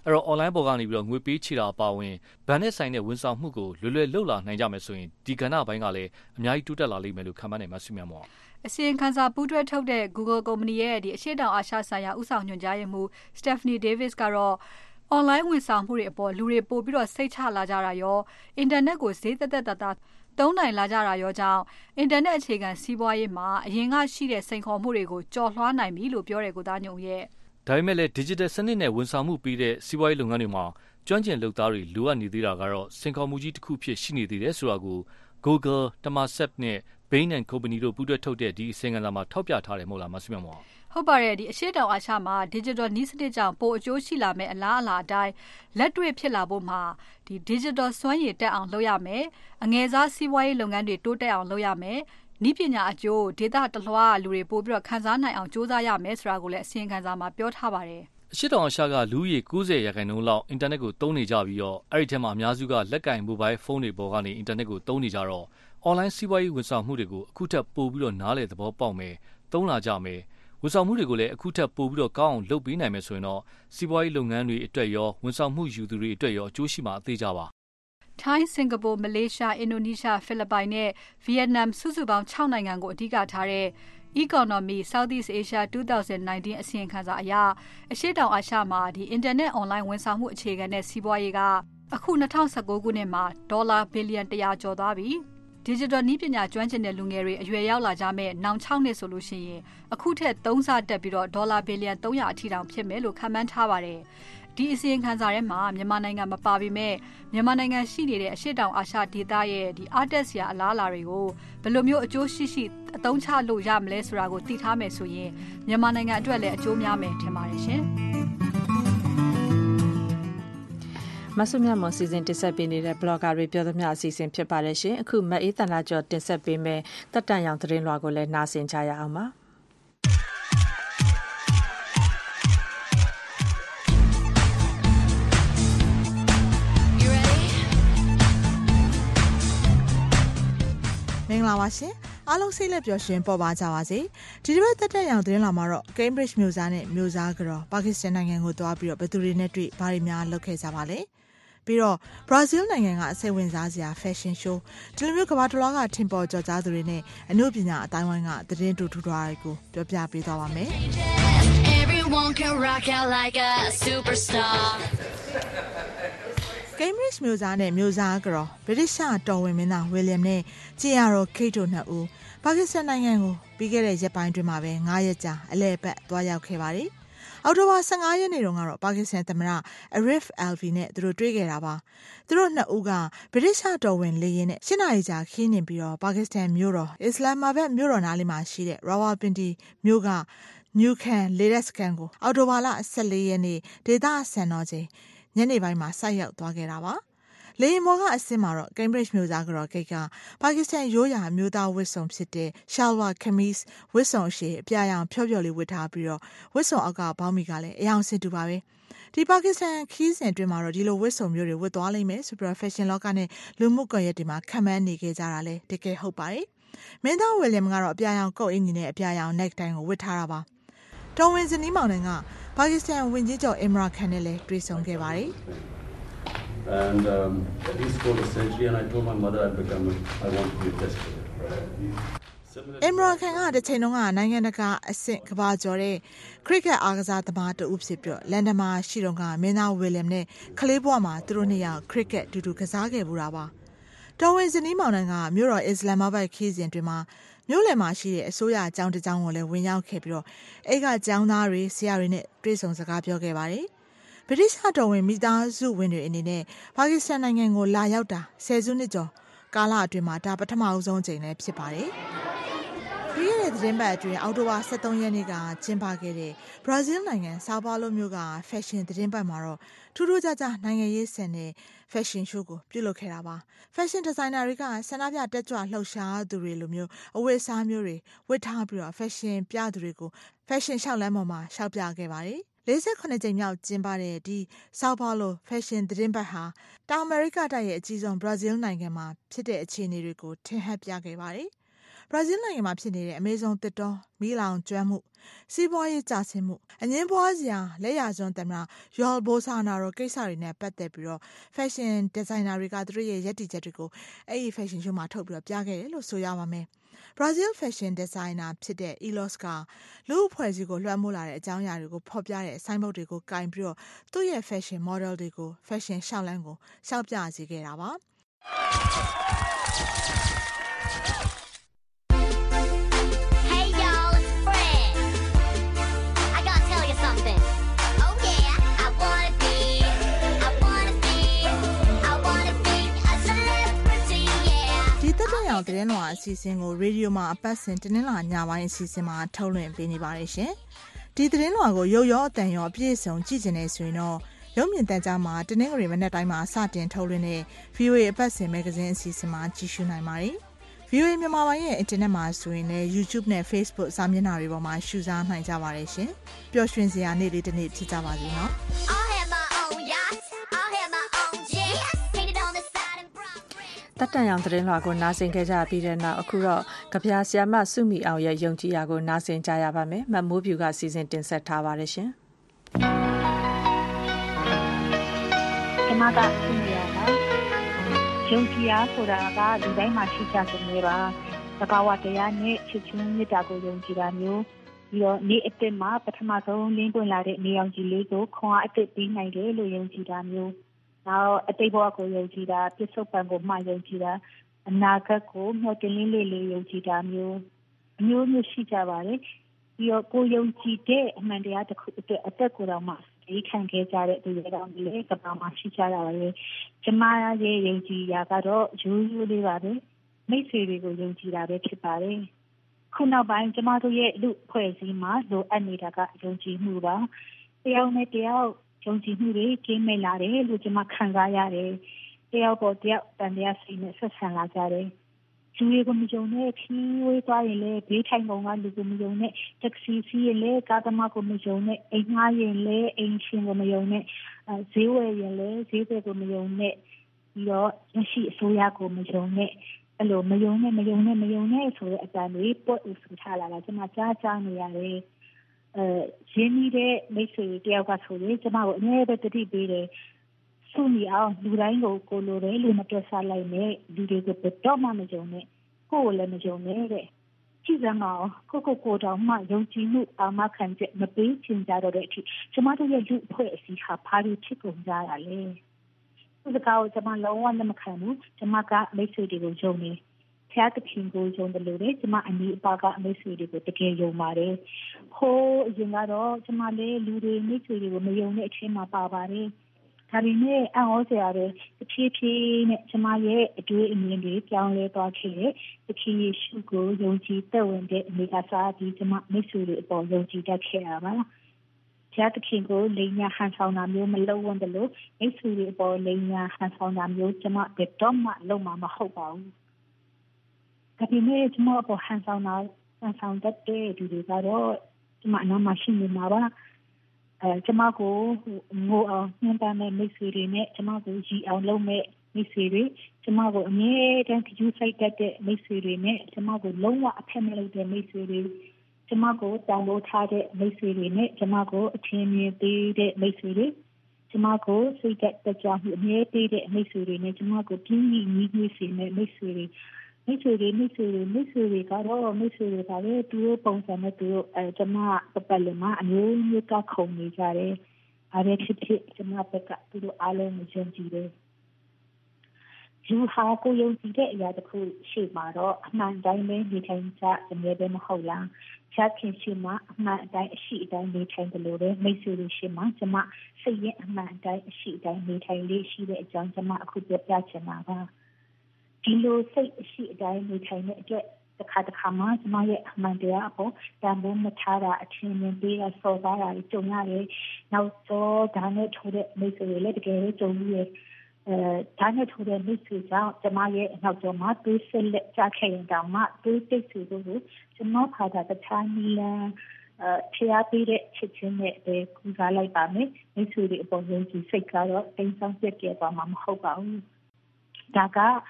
အဲ့တော့ online ပေါ်ကနေပြီးတော့ငွေပေးချေတာအပါအဝင်ဘဏ်နဲ့ဆိုင်တဲ့ဝန်ဆောင်မှုကိုလွယ်လွယ်လှုပ်လာနိုင်ကြမယ်ဆိုရင်ဒီကဏ္ဍပိုင်းကလည်းအများကြီးတိုးတက်လာလိမ့်မယ်လို့ခန့်မှန်းနေမှာဆွေးနွေးမှာပါအစီရင်ခံစာပူးတွဲထုတ်တဲ့ Google ကုမ္ပဏီရဲ့ဒီအရှေ့တောင်အာရှဆိုင်ရာဥဆောင်ညွှန်ကြားရေးမှူး Stephanie Davis ကတော့ online ဝန်ဆောင်မှုတွေအပေါ်လူတွေပို့ပြီးတော့စိတ်ချလာကြတာရောအင်တာနက်ကိုဈေးသက်သက်သာသာသုံးနိုင်လာကြတာရောကြောင့်အင်တာနက်အခြေခံစီးပွားရေးမှာအရင်ကရှိတဲ့စိန်ခေါ်မှုတွေကိုကျော်လွှားနိုင်ပြီလို့ပြောတယ်ကိုသားညုံရဲ့ဒါပေမဲ့လည်း digital စနစ်နဲ့ဝန်ဆောင်မှုပေးတဲ့စီးပွားရေးလုပ်ငန်းတွေမှာကျွမ်းကျင်လုပ်သားတွေလိုအပ်နေသေးတာကတော့စိန်ခေါ်မှုကြီးတစ်ခုဖြစ်ရှိနေသေးတယ်ဆိုတာကို Google, Temasek နဲ့ Bain and Company တို့ပူးတွဲထုတ်တဲ့ဒီအစီအစဉ်လာမှာထောက်ပြထားတယ်မဟုတ်လားမဆွေးနွေးမှာဟုတ်ပါတယ်ဒီအရှိတောင်အာရှမှာ digital နည်းစနစ်ကြောင့်ပိုအကျိုးရှိလာမယ့်အလားအလာအတိုင်းလက်တွေ့ဖြစ်လာဖို့မှာဒီ digital စွမ်းရည်တက်အောင်လုပ်ရမယ်အငယ်စားစီးပွားရေးလုပ်ငန်းတွေတိုးတက်အောင်လုပ်ရမယ်နည်းပညာအကျိုးဒေတာတလွှာလူတွေပို့ပြီးတော့ခန်းစားနိုင်အောင်စူးစမ်းရမယ်ဆိုတာကိုလည်းအစီရင်ခံစာမှာပြောထားပါတယ်အရှိတောင်အာရှကလူဦးရေ၉၀ရာခိုင်နှုန်းလောက်အင်တာနက်ကိုသုံးနေကြပြီးတော့အဲ့ဒီထဲမှာအများစုကလက်ကင်မိုဘိုင်းဖုန်းတွေပေါ်ကနေအင်တာနက်ကိုသုံးနေကြတော့ online စီးပွားရေးဝန်ဆောင်မှုတွေကိုအခုထပ်ပို့ပြီးတော့နားလည်သဘောပေါက်မယ်သုံးလာကြမယ်ဝန်ဆောင်မှုတွေကိုလည်းအခုထပ်ပို့ပြီးတော့ကောင်းအောင်လုပ်ပေးနိုင်မယ်ဆိုရင်တော့စီးပွားရေးလုပ်ငန်းတွေအတွက်ရောဝန်ဆောင်မှုယူသူတွေအတွက်ရောအကျိုးရှိမှာအသေးကြပါထိုင်း စင်ကာပူ မလေးရှား အင်ဒိုနီးရှား ဖိလစ်ပိုင်နဲ့ဗီယက်နမ်စုစုပေါင်း၆နိုင်ငံကိုအဓိကထားတဲ့ Economy Southeast Asia twenty nineteen အစီရင်ခံစာအရအရှေ့တောင်အာရှမှာဒီ Internet Online ဝန်ဆောင်မှုအခြေခံတဲ့စီးပွားရေးကအခုtwenty nineteenခုနှစ်မှာဒေါ်လာဘီလီယံone hundredကျော်သွားပြီ Digital နည်းပညာကျွမ်းကျင်တဲ့လူငယ်တွေအရွယ်ရောက်လာကြမဲ့နောင်sixနှစ်ဆိုလို့ရှိရင်အခုထက်threeဆတက်ပြီးတော့ဒေါ်လာဘီလီယံthree hundredအထိတောင်ဖြစ်မယ်လို့ခန့်မှန်းထားပါတယ်ဒီအစီရင်ခံစာထဲမှာမြန်မာနိုင်ငံမပါပေမဲ့မြန်မာနိုင်ငံရှိနေတဲ့အရှေ့တောင်အာရှဒေသရဲ့ဒီအားတက်စရာအလားအလာတွေကိုဘယ်လိုမျိုးအကျိုးရှိရှိအသုံးချလို့ရမလဲဆိုတာကိုသိထားမယ်ဆိုရင်မြန်မာနိုင်ငံအတွက်လည်းအကျိုးများမယ်ထင်ပါတယ်ရှင်မဆုမြတ်မွန်စီစဉ်တင်ဆက်ပေးနေတဲ့ blogger တွေပြောသမျှအစီအစဉ်ဖြစ်ပါတယ်ရှင်အခုမအေးတန်လာကျော်တင်ဆက်ပေးမယ်တက်တန်ရောင်သတင်းလွှာကိုလည်းနားဆင်ကြရအောင်ပါမင်္ဂလာပါရှင်အားလုံးစိတ်လက်ပျော်ရွှင်ပေါ်ပါကြပါစေဒီတစ်ပတ်တက်တက်ရောင်သတင်းလာမှာတော့ Cambridge မြို့သားနဲ့မြို့သားကတော့ပါကစ္စတန်နိုင်ငံကိုသွားပြီးတော့ဘယ်သူတွေနဲ့တွေ့ဘာတွေများလုပ်ခဲ့ကြပါလဲပြီးတော့ Brazil နိုင်ငံကအစိတ်ဝင်စားစရာ fashion show ဒီလိုမျိုးကမ္ဘာတစ်လွှားကထင်ပေါ်ကျော်ကြားသူတွေနဲ့အမှုပညာအတိုင်းဝိုင်းကသတင်းတူထူထွားတွေကိုပြောပြပေးသွားပါမယ် Everyone can rock out like a superstar Cambridge မြို့သားနဲ့မြို့သားကတော့ဗြိတိရှတော်ဝင်မင်းသား William နဲ့ကြည်ရတော် Kate တို့နှစ်ဦးပါကစ္စတန်နိုင်ငံကိုပြီးခဲ့တဲ့ရက်ပိုင်းတွင်မှာပဲnineရက်ကြာအလဲအပတ်သွားရောက်ခဲ့ပါတယ်။အောက်တိုဘာfifteenရက်နေ့တုန်းကတော့ပါကစ္စတန်သမ္မတ Arif Alvi နဲ့သူတို့တွေ့ခဲ့တာပါ။သူတို့နှစ်ဦးကဗြိတိရှတော်ဝင်လေယာဉ်နဲ့eightနာရီကြာခီးနှင်ပြီးတော့ပါကစ္စတန်မြို့တော်အစ္စလာမာဘတ်မြို့တော်နားလေးမှာရှိတဲ့ Rawalpindi မြို့က New Khan လေတပ်စခန်းကိုအောက်တိုဘာfourteenရက်နေ့ဒေသစံတော်ချိန်ညနေပိုင်းမှာဆိုက်ရောက်သွားခဲ့တာပါ။လေယာဉ်ပေါ်ကအဆင့်မှာတော့ Cambridge မြို့သားကတော့ကိတ်ကပါကစ္စတန်ရိုးရာမျိုးသားဝတ်စုံဖြစ်တဲ့ Shalwar Kameez ဝတ်စုံအရှည်အပြာရောင်ဖြော့ဖြော့လေးဝတ်ထားပြီးတော့ဝတ်စုံအောက်ကဘောင်းမီကလည်းအယောင်ဆင်တူပါပဲ။ဒီပါကစ္စတန်ခီးစဉ်အတွင်းမှာတော့ဒီလိုဝတ်စုံမျိုးတွေဝတ်သွားလိမ့်မယ်ဆိုပြီးတော့ fashion လောကနဲ့လူမှုကွန်ရက်တွေမှာခံမှန်းနေခဲ့ကြတာလဲတကယ်ဟုတ်ပါတယ်။မင်းသား William ကတော့အပြာရောင်ကုတ်အင်ကြီးနဲ့အပြာရောင် neck တိုင်းကိုဝတ်ထားတာပါ။တော်ဝင်ဇနီးမောင်နှံကပါကစ္စတန်ဝန်ကြီးချုပ် Imran Khan နဲ့လည်းတွေ့ဆုံခဲ့ပါတယ်။ And um, he scored a century, and I told my mother I'd become. A, I want to be a test player. Imran Khan ကတစ်ချိန်လုံးကနိုင်ငံတကာအဆင့်ကမ္ဘာကျော်တဲ့ cricket အားကစားသမားတဦးဖြစ်ပြီးလန်ဒန်မှာရှိတော့ကမင်းသား William နဲ့ကလေးဘဝမှာသူတို့နှစ်ယောက် cricket တူတူကစားခဲ့ဘူးတာပါ။တော်ဝင်ဇနီးမောင်နှံကမြို့တော်အစ္စလာမာဘတ်ခီးစဉ်တွင်မှာမြို့လယ်မှာရှိတဲ့အစိုးရအကြောင်းတစ်ကြောင်းကိုလည်းဝင်ရောက်ခဲ့ပြီးတော့အဲ့ကကျောင်းသားတွေဆရာတွေနဲ့တွေ့ဆုံစကားပြောခဲ့ပါတယ်ဗြိတိရှတော်ဝင်မိသားစုဝင်တွေအနေနဲ့ပါကစ္စတန်နိုင်ငံကိုလာရောက်တာဆယ်စုနှစ်ကျော်ကာလအတွင်းမှာဒါပထမအဆုံးချိန်လည်းဖြစ်ပါတယ်။ပြီးခဲ့တဲ့သတင်းပတ်အတွင်းအောက်တိုဘာseventeenရက်နေ့ကကျင်းပခဲ့တဲ့ Brazil နိုင်ငံ Sao Paulo မြို့က fashion သတင်းပတ်မှာတော့ထူးထူးခြားခြားနိုင်ငံရေးဆန်တဲ့ fashion show ကိုပြုလုပ်ခဲ့တာပါ။ fashion designer တွေကဆန္ဒပြတက်ကြွလှုပ်ရှားသူတွေလိုမျိုးအဝတ်အစားမျိုးတွေဝတ်ထားပြီးတော့ fashion ပြသူတွေကို fashion ရှောက်လမ်းပေါ်မှာရှောက်ပြခဲ့ပါတယ်။forty-nineကြိမ်မြောက်ကျင်းပတဲ့ဒီ Sao Paulo Fashion သတင်းပတ်ဟာတောင်အမေရိကတိုက်ရဲ့အကြီးဆုံး Brazil နိုင်ငံမှာဖြစ်တဲ့အခြေအနေတွေကိုထင်ဟပ်ပြခဲ့ပါတယ်။ဘရာဇီးနိုင်ငံမှာဖြစ်နေတဲ့အမေဇုံသစ်တောမီးလောင်ကျွမ်းမှုစီးပွားရေးကျဆင်းမှုအငင်းပွားစရာလက်ရစွန်းသမ္မတယော်ဘိုဆာနာရိုကိစ္စတွေနဲ့ပတ်သက်ပြီးတော့ဖက်ရှင်ဒီဇိုင်နာတွေကသူတို့ရဲ့ရည်တည်ချက်တွေကိုအဲ့ဒီဖက်ရှင်ရှိုးမှာထုတ်ပြီးတော့ပြခဲ့တယ်လို့ဆိုရပါမယ်ဘရာဇီးဖက်ရှင်ဒီဇိုင်နာဖြစ်တဲ့ Elos ကလူအဖွဲ့အစည်းကိုလွှမ်းမိုးလာတဲ့အကြောင်းအရာတွေကိုဖော်ပြတဲ့ဆိုင်းဘုတ်တွေကိုကင်ပြီးတော့သူ့ရဲ့ fashion model တွေကို fashion ရှောက်လန်းကိုရှောက်ပြစေခဲ့တာပါအောင်သတင်းလွှာအစီအစဉ်ကိုရေဒီယိုမှာအပတ်စဉ်တင်းလာညပိုင်းအစီအစဉ်မှာထုတ်လွှင့်ပေးနေပါတယ်ရှင်။ဒီသတင်းလွှာကိုရုပ်ရောအသံရောအပြည့်အစုံကြည့်နေဆိုရင်တော့ရုပ်မြင်သံကြားမှာတင်းငရီမနေ့တိုင်းမှာစတင်ထုတ်လွှင့်တဲ့ ဗီအိုအေ အပတ်စဉ်မဂ္ဂဇင်းအစီအစဉ်မှာကြည့်ရှုနိုင်ပါတယ်။ ဗီအိုအေ မြန်မာပိုင်းရဲ့အင်တာနက်မှာဆိုရင်လည်း YouTube နဲ့ Facebook စာမျက်နှာတွေပေါ်မှာရှုစားနိုင်ကြပါတယ်ရှင်။ပျော်ရွှင်စရာနေ့လေးတစ်နေ့ဖြစ်ကြပါစေနော်။တတ်တန်ရောင်သတင်းလွှာကိုနားဆင်ခဲ့ကြပြီးတဲ့နောက်အခုတော့ကဗျာဆရာမစုမီအောင်ရဲ့ယုံကြည်ရာကိုနားဆင်ကြရပါမယ်။မမိုးဖြူကစီစဉ်တင်ဆက်ထားပါတယ်ရှင်။ကျွန်မကစုမီအောင်ပါ။ယုံကြည်ရာဆိုတာကလူတိုင်းမှာရှိကြတဲ့နေပါ။သဘာဝတရားနဲ့ချစ်ချင်းမေတ္တာကိုယုံကြည်တာမျိုးပြီးတော့နေ့အစ်မှာပထမဆုံးလင်းပွင့်လာတဲ့နေအောင်ကြည်လေးကိုခွန်အားအစ်ပြီးနိုင်တယ်လို့ယုံကြည်တာမျိုးနောက်အတိတ်ဘဝကိုယုံကြည်တာပြစ္ဆုတ်ပံကိုမှယုံကြည်တာအနာဂတ်ကိုမျှော်တင်လေးလေးလေးယုံကြည်တာမျိုးအမျိုးမျိုးရှိကြပါတယ်ပြီးတော့ကိုယုံကြည်တဲ့အမှန်တရားတစ်ခုအတွက်အသက်ကိုယ်တော်မှဒီခံခဲ့ကြတဲ့သူတွေတောင်လေကဘာမှရှိကြတာပါလေကျမရဲ့ယုံကြည်ရာကတော့ရိုးရိုးလေးပါပဲမိတ်ဆွေတွေကိုယုံကြည်တာပဲဖြစ်ပါတယ်ခုနောက်ပိုင်းကျမတို့ရဲ့လူဖွဲ့စည်းမှာလိုအပ်နေတာကယုံကြည်မှုပါတယောက်နဲ့တယောက်ယုံကြည်မှုတွေကျင်းမဲ့လာတယ်လို့ကျွန်မခံစားရတယ်။တယောက်ပေါ်တယောက်တန်တရားစိတ်နဲ့ဆက်ဆံလာကြတယ်။လူတွေကိုမယုံနဲ့ခီးဝေးသွားရင်လည်းဘေးထိုင်ကုန်ကလူကိုမယုံနဲ့တက်ဆီစီးရင်လည်းကားသမားကိုမယုံနဲ့အိမ်ငှားရင်လည်းအိမ်ရှင်ကိုမယုံနဲ့ဈေးဝယ်ရင်လည်းဈေးဝယ်ကိုမယုံနဲ့ပြီးတော့ရှိအစိုးရကိုမယုံနဲ့အဲ့လိုမယုံနဲ့မယုံနဲ့မယုံနဲ့ဆိုတဲ့အတန်တွေပေါ့ဥဆူထားလာတာကျွန်မကြားကြားနေရတယ်။အဲရင်းနှီးတဲ့မိတ်ဆွေတယောက်ကဆိုရင်ကျမကိုအမြဲတမ်းတတိပေးတယ်စုမီအောင်လူတိုင်းကိုကိုလိုတယ်လူမတွက်ဆလိုက်နဲ့လူတွေကိုတော့မှမကြုံနဲ့ကိုယ်လည်းမကြုံနဲ့တဲ့ကြည့်စမ်းအောင်ကိုကိုကိုတောင်မှယုံကြည်မှုအာမခံချက်မပေးချင်ကြတော့တဲ့အထိကျမတို့ရဲ့လူအဖွဲ့အစည်းဟာဘာလို့ဖြစ်ကုန်ကြတာလဲသူစကားကိုကျမလုံးဝလက်မခံဘူးကျမကမိတ်ဆွေတွေကိုယုံနေဖျားသခင်ကိုယုံတယ်လို့လေကျမအနီးအပါကမိတ်ဆွေတွေကိုတကယ်ယုံပါတယ်ဟိုးအရင်ကတော့ကျမလည်းလူတွေမိတ်ဆွေတွေကိုမယုံတဲ့အချိန်မှာပါပါတယ်ဒါပေမဲ့အံ့ဩစရာပဲတစ်ဖြည်းဖြည်းနဲ့ကျမရဲ့အတွေ့အမြင်တွေပြောင်းလဲသွားခဲ့တဲ့သခင်ယေရှုကိုယုံကြည်သက်ဝင်တဲ့အနေအထားဒီကျမမိတ်ဆွေတွေအပေါ်ယုံကြည်တတ်ခဲ့တာပါဖျားသခင်ကိုလိမ်ညာဟန်ဆောင်တာမျိုးမလုပ်ဝန်တယ်လို့မိတ်ဆွေတွေအပေါ်လိမ်ညာဟန်ဆောင်တာမျိုးကျမဘယ်တော့မှလုပ်မှာမဟုတ်ပါဘူးဒါပေမဲ့ကျမပေါ်ဟန်ဆောင်တာဟန်ဆောင်တတ်တဲ့ဒီတွေကတော့ကျမအနားမှာရှိနေမှာပါအဲကျမကိုငိုအောင်ညှဉ်းပန်းတဲ့မိတ်ဆွေတွေနဲ့ကျမကိုရီအောင်လုပ်မဲ့မိတ်ဆွေတွေကျမကိုအမြဲတမ်းကြိုးစိုက်တတ်တဲ့မိတ်ဆွေတွေနဲ့ကျမကိုလုံးဝအဖက်မလုပ်တဲ့မိတ်ဆွေတွေကျမကိုတောင်းလို့ထားတဲ့မိတ်ဆွေတွေနဲ့ကျမကိုအထင်မြင်ပေးတဲ့မိတ်ဆွေတွေကျမကိုစိတ်သက်သာမှုအမြဲပေးတဲ့မိတ်ဆွေတွေနဲ့ကျမကိုပြင်းပြီးညီးညီးစေတဲ့မိတ်ဆွေတွေမိတ်ဆွေတွေမိတ်ဆွေတွေမိတ်ဆွေတွေကတော့မိတ်ဆွေတွေကလည်းသူတို့ပုံစံနဲ့သူတို့အဲကျမပတ်ပတ်လည်မှာအမျိုးမျိုးကခုံနေကြတယ်။အားရဖြစ်ဖြစ်ကျမဘက်ကသူတို့အားလုံးကိုယုံကြည်တယ်။ယူဟာကိုယုံကြည်တဲ့အရာတစ်ခုရှိမှာတော့အမှန်တိုင်းပဲနေထိုင်ကြအမြဲတမ်းမဟုတ်လား။ချက်ခင်ရှိမှအမှန်အတိုင်းအရှိအတိုင်းနေထိုင်တယ်လို့ပဲမိတ်ဆွေတွေရှိမှကျမစိတ်ရဲ့အမှန်အတိုင်းအရှိအတိုင်းနေထိုင်လေးရှိတဲ့အကြောင်းကျမအခုပြပြချင်တာပါ။ဒီလိုစိတ်အရှိအတိုင်းနေထိုင်တဲ့အတွက်တစ်ခါတစ်ခါမှကျမရဲ့အမှန်တရားအပေါ်တန်ဖိုးမထားတာအချင်းချင်းပေးတာစော်ကားတာကြုံရတယ်။နောက်တော့ဒါနဲ့ထိုးတဲ့မိတ်ဆွေတွေလည်းတကယ်ကြုံပြီးအဲဒါနဲ့ထိုးတဲ့မိတ်ဆွေကြောင့်ကျမရဲ့နောက်ကျော်မှာတွေးဆက်လက်ကြခဲ့ရင်တောင်မှတွေးတိတ်ဆွေတို့ကိုကျမဖာတာတခြားနည်းလမ်းအဲဖျားပေးတဲ့ချစ်ချင်းနဲ့ပဲကူစားလိုက်ပါမယ်။မိတ်ဆွေတွေအပေါ်ယုံကြည်စိတ်ကတော့တိမ်ဆောင်ပြက်ပြဲသွားမှာမဟုတ်ပါဘူး။ဒါက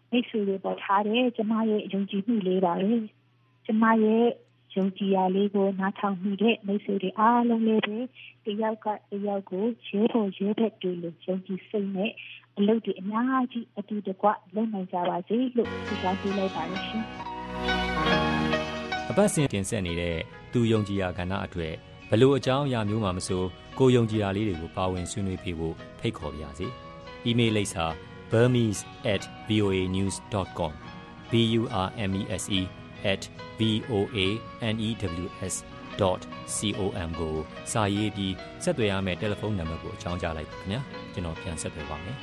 မိတ်ဆွေတွေပေါ်ထားတယ်ကျမရဲ့ယုံကြည်မှုလေးပါပဲကျမရဲ့ယုံကြည်ရာလေးကိုနားထောင်မိတဲ့မိတ်ဆွေတွေအားလုံးလေးပဲတယောက်ကတယောက်ကိုရဲဖို့ရဲဘက်တွေလို့ယုံကြည်စိတ်နဲ့အလုပ်တွေအများကြီးအတူတကွလုပ်နိုင်ကြပါစေလို့ဆုတောင်းပေးလိုက်ပါရရှင်အပတ်စဉ်တင်ဆက်နေတဲ့သူယုံကြည်ရာကဏ္ဍအတွက်ဘလို့အကြောင်းအရာမျိုးမှမဆိုကိုယုံကြည်ရာလေးတွေကိုပါဝင်ဆွေးနွေးပြဖို့ဖိတ်ခေါ်ပါရစေ။ email လိပ်စာ burmese at voa news dot com b u r m e s e at v o a n e w s dot com ကိုစာရေးပြီးဆက်သွယ်ရမယ့်တယ်လီဖုန်းနံပါတ်ကိုအကြောင်းကြားလိုက်ပါခင်ဗျာကျွန်တော်ပြန်ဆက်သွယ်ပါမယ်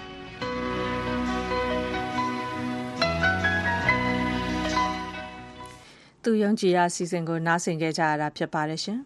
သူယုံကြည်ရာစီစဉ်ကိုနားဆင်ကြကြရတာဖြစ်ပါတယ်ရှင်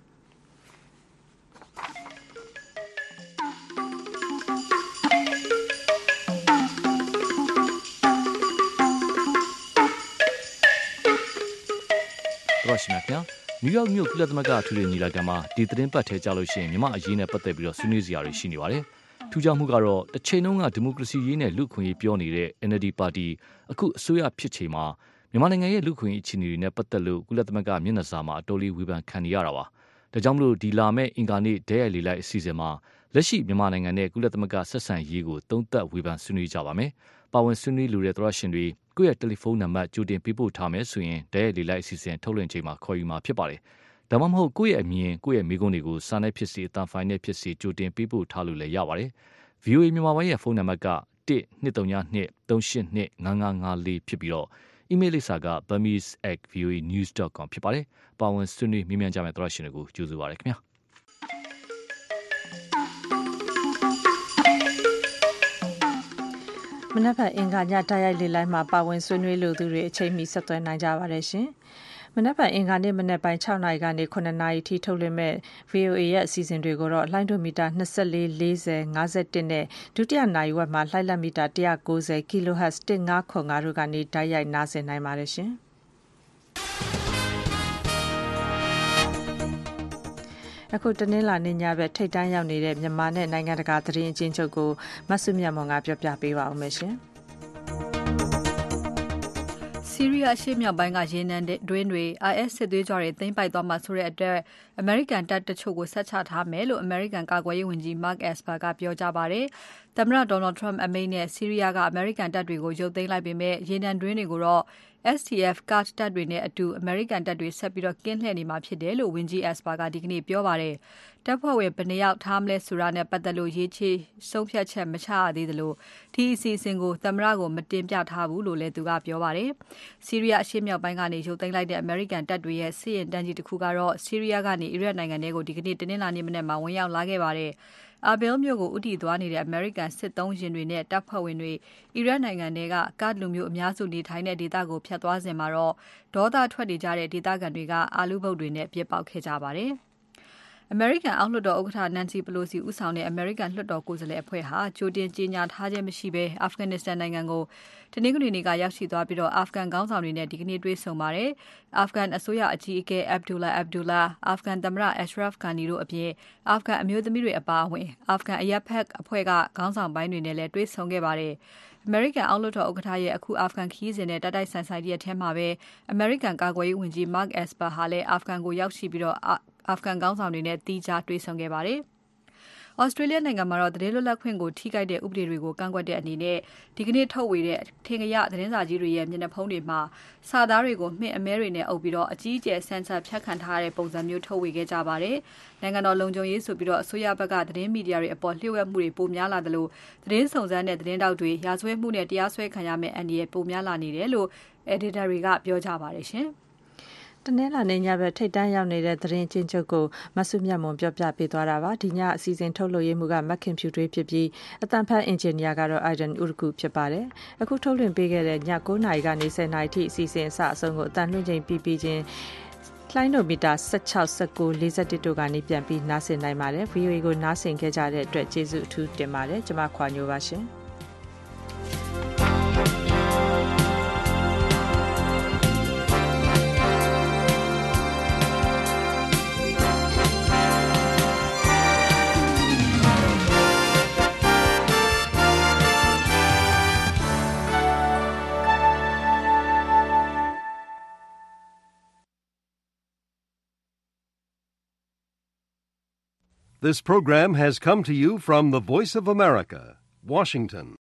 တော်ရှိမြခင်နယူးယောက်မြို့ကုလသမဂ္ဂအထူးညီလာခံမှာဒီသတင်းပတ်ထဲကြလို့ရှိရင်မြန်မာအရေးနဲ့ပတ်သက်ပြီးတော့ဆွေးနွေးစရာတွေရှိနေပါတယ်ထူးခြားမှုကတော့တစ်ချိန်လုံးကဒီမိုကရေစီရေးနဲ့လူ့ခွင့်ရေးပြောနေတဲ့ N L D ပါတီအခုအစိုးရဖြစ်ချိန်မှာမြန်မာနိုင်ငံရဲ့လူ့ခွင့်ရေးအခြေအနေတွေနဲ့ပတ်သက်လို့ကုလသမဂ္ဂမျက်နှာစာမှာအတော်လေးဝေဖန်ခံနေရတာပါဒါကြောင့်မလို့ဒီလာမဲ့အင်္ဂါနေ့ဒဲရိုက်လေးလိုက်အစီအစဉ်မှာလက်ရှိမြန်မာနိုင်ငံနဲ့ကုလသမဂ္ဂဆက်ဆံရေးကိုသုံးသပ်ဝေဖန်ဆွေးနွေးကြပါမယ်ပါဝင်ဆွေးနွေးလိုတဲ့သရရှင်တွေကိုယ့်ရဲ့တယ်လီဖုန်းနံပါတ်ကြိုတင်ပေးပို့ထားမယ်ဆိုရင်ဒဲရိုက်လေးလိုက်အစီအစဉ်ထုတ်လွှင့်ချိန်မှာခေါ်ယူမှာဖြစ်ပါတယ်ဒါမှမဟုတ်ကိုယ့်ရဲ့အမြင်ကိုယ့်ရဲ့မိကုန်းတွေကိုစာနဲ့ဖြစ်စေအတန်ဖိုင်နဲ့ဖြစ်စေကြိုတင်ပေးပို့ထားလို့လည်းရပါတယ် ဗွီအိုအေ မြန်မာပိုင်းရဲ့ဖုန်းနံပါတ်ကတစ်နှစ်သုံးနှစ်သုံးရှစ်နှစ်ငါးငါးငါးလေးဖြစ်ပြီးတော့အီးမေးလ်လိပ်စာက burmese at v o a news dot com ဖြစ်ပါတယ်ပါဝင်ဆွေးနွေးမြင်မြန်ကြမယ့်သရရှင်တွေကိုကြိုဆိုပါရစေခင်ဗျာမနက်ဖြန်အင်္ဂါညတိုက်ရိုက်လေလိုင်းမှာပါဝင်ဆွေးနွေးလိုသူတွေအချိန်မီဆက်သွယ်နိုင်ကြပါတယ်ရှင်မနက်ဖြန်အင်္ဂါနေ့မနက်ပိုင်း၆နာရီကနေခုနှစ်နာရီထိထုတ်လွှင့်မဲ့ V O A ရဲ့အစီအစဉ်တွေကိုတော့လှိုင်းဒိုမီတာ၂၄ ၄၀ ၅၁နဲ့ဒုတိယနာရီဝက်မှာလှိုင်းလက်မီတာ၁၉၀ kHz ၁၅ခု၅တို့ကနေတိုက်ရိုက်နားဆင်နိုင်ပါတယ်ရှင်အခုတနင်္လာနေ့ညဘက်ထိတ်တန်းရောက်နေတဲ့မြန်မာနဲ့နိုင်ငံတကာသတင်းအကျဉ်းချုပ်ကိုမဆုမြတ်မောင်ကပြောပြပေးပါဦးမယ်ရှင်ဆီးရီးယားအရှေ့မြောက်ပိုင်းကရေနံတွင်းတွေ I S စစ်သွေးကြွတွေသိမ်းပိုက်သွားမှဆိုတဲ့အတွက်အမေရိကန်တပ်တချို့ကိုဆက်ချထားမယ်လို့အမေရိကန်ကာကွယ်ရေးဝန်ကြီး Mark Esper ကပြောကြားပါတယ်။သမ္မတ Donald Trump အမိန့်နဲ့ဆီးရီးယားကအမေရိကန်တပ်တွေကိုရုပ်သိမ်းလိုက်ပေမဲ့ရေနံတွင်းတွေကိုတော့ S T F ကာ့ဒ်တပ်တွေနဲ့အတူအမေရိကန်တပ်တွေဆက်ပြီးကင်းလှည့်နေမှာဖြစ်တယ်လို့ဝန်ကြီး Esper ကဒီကနေ့ပြောပါတယ်။တပ်ဖွဲ့ဝင်ဘယ်နှယောက်ထားမလဲဆိုတာနဲ့ပတ်သက်လို့ရေးချေဆုံးဖြတ်ချက်မချရသေးသလိုဒီအစီအစဉ်ကိုသမ္မတကိုမတင်ပြထားဘူးလို့လည်းသူကပြောပါတယ်။ဆီးရီးယားအရှေ့မြောက်ပိုင်းကနေရုပ်သိမ်းလိုက်တဲ့အမေရိကန်တပ်တွေရဲ့စစ်ရင်တန်းကြီးတစ်ခုကတော့ဆီးရီးယားကနေအီရတ်နိုင်ငံထဲကိုဒီကနေ့တနင်္လာနေ့မနက်မှာဝင်ရောက်လာခဲ့ပါတယ်။ Erbil မြို့ကိုဦးတည်သွားနေတဲ့အမေရိကန်စစ်သုံးယာဉ်တွေနဲ့တပ်ဖွဲ့ဝင်တွေအီရတ်နိုင်ငံထဲကကာ့ဒ်လူမျိုးအများစုနေထိုင်တဲ့ဒေသကိုဖြတ်သွားစဉ်မှာတော့ဒေါသထွက်နေကြတဲ့ဒေသခံတွေကအာလူးဘုတ်တွေနဲ့ပြစ်ပေါက်ခဲ့ကြပါတယ်။ အမေရိကန်အောက်လွှတ်တော်ဥက္ကဋ္ဌ Nancy Pelosi ဦးဆောင်တဲ့အမေရိကန်လွှတ်တော်ကိုယ်စားလှယ်အဖွဲ့ဟာကြိုတင်ကြေညာထားခြင်းမရှိဘဲ Afghanistan နိုင်ငံကိုတနင်္ဂနွေနေ့ကရောက်ရှိသွားပြီးတော့ Afghan ခေါင်းဆောင်တွေနဲ့ဒီကနေ့တွေ့ဆုံပါတယ်။ Afghan အစိုးရအကြီးအကဲ Abdullah Abdullah, Afghan သမ္မတ Ashraf Ghani တို့အပြင် Afghan အမျိုးသမီးတွေအပါအဝင် Afghan အရပ်ဘက်အဖွဲ့ကခေါင်းဆောင်ပိုင်းတွေနဲ့လည်းတွေ့ဆုံခဲ့ပါတယ်။ အမေရိကန်အောက်လွှတ်တော်ဥက္ကဋ္ဌရဲ့အခု Afghan ခရီးစဉ်နဲ့တိုက်တိုက်ဆိုင်ဆိုင်ရက်ထဲမှာပဲအမေရိကန်ကာကွယ်ရေးဝန်ကြီး Mark Esper ဟာလည်း Afghan ကိုရောက်ရှိပြီးတော့ Afghan ခေါင်းဆောင်တွေနဲ့သီးခြားတွေ့ဆုံခဲ့ပါတယ်။ Australia နိုင်ငံမှာတော့သတင်းလွတ်လပ်ခွင့်ကိုထိခိုက်တဲ့ဥပဒေတွေကိုကန့်ကွက်တဲ့အနေနဲ့ဒီကနေ့ထုတ်ဝေတဲ့ထင်ကရသတင်းစာကြီးတွေရဲ့မျက်နှာဖုံးတွေမှာစာသားတွေကိုမှင့်အမဲတွေနဲ့အုပ်ပြီးတော့အကြီးအကျယ်ဆန်ဆက်ဖြတ်ခံထားတဲ့ပုံစံမျိုးထုတ်ဝေခဲ့ကြပါတယ်။နိုင်ငံတော်လုံခြုံရေးဆိုပြီးတော့အစိုးရဘက်ကသတင်းမီဒီယာတွေအပေါ်လျှို့ဝှက်မှုတွေပိုများလာသလိုသတင်းစုံစမ်းတဲ့သတင်းတောက်တွေရာဇဝတ်မှုနဲ့တရားစွဲခံရမယ့်အန္တရာယ်ပိုများလာနေတယ်လို့ editor တွေကပြောကြပါတယ်ရှင်။တနင်္လာနေ့ညဘက်ထိတ်တန်းရောက်နေတဲ့သတင်းချင်းချုပ်ကိုမဆုမြတ်မွန်ပြောပြပေးသွားတာပါဒီညအစီအစဉ်ထုတ်လွှင့်ရေးမှုကမက်ခင်ဖြူတွေးဖြစ်ပြီးအတန်ဖတ်အင်ဂျင်နီယာကတော့ Aidan Urku ဖြစ်ပါတယ်အခုထုတ်လွှင့်ပေးခဲ့တဲ့ည၉နာရီကနေ၁၀နာရီထိအစီအစဉ်အစအဆုံးကိုအတန်လွှင့်ချိန်ပြီးပြီးချင်းလှိုင်းဒိုမီတာ၁၆ ၁၉ ၄၁တို့ကနေပြန်ပြီးနားဆင်နိုင်ပါတယ် V O A ကိုနားဆင်ခဲ့ကြတဲ့အတွက်ကျေးဇူးအထူးတင်ပါတယ်ကျွန်မခွာညိုပါရှင် This program has come to you from the Voice of America, Washington.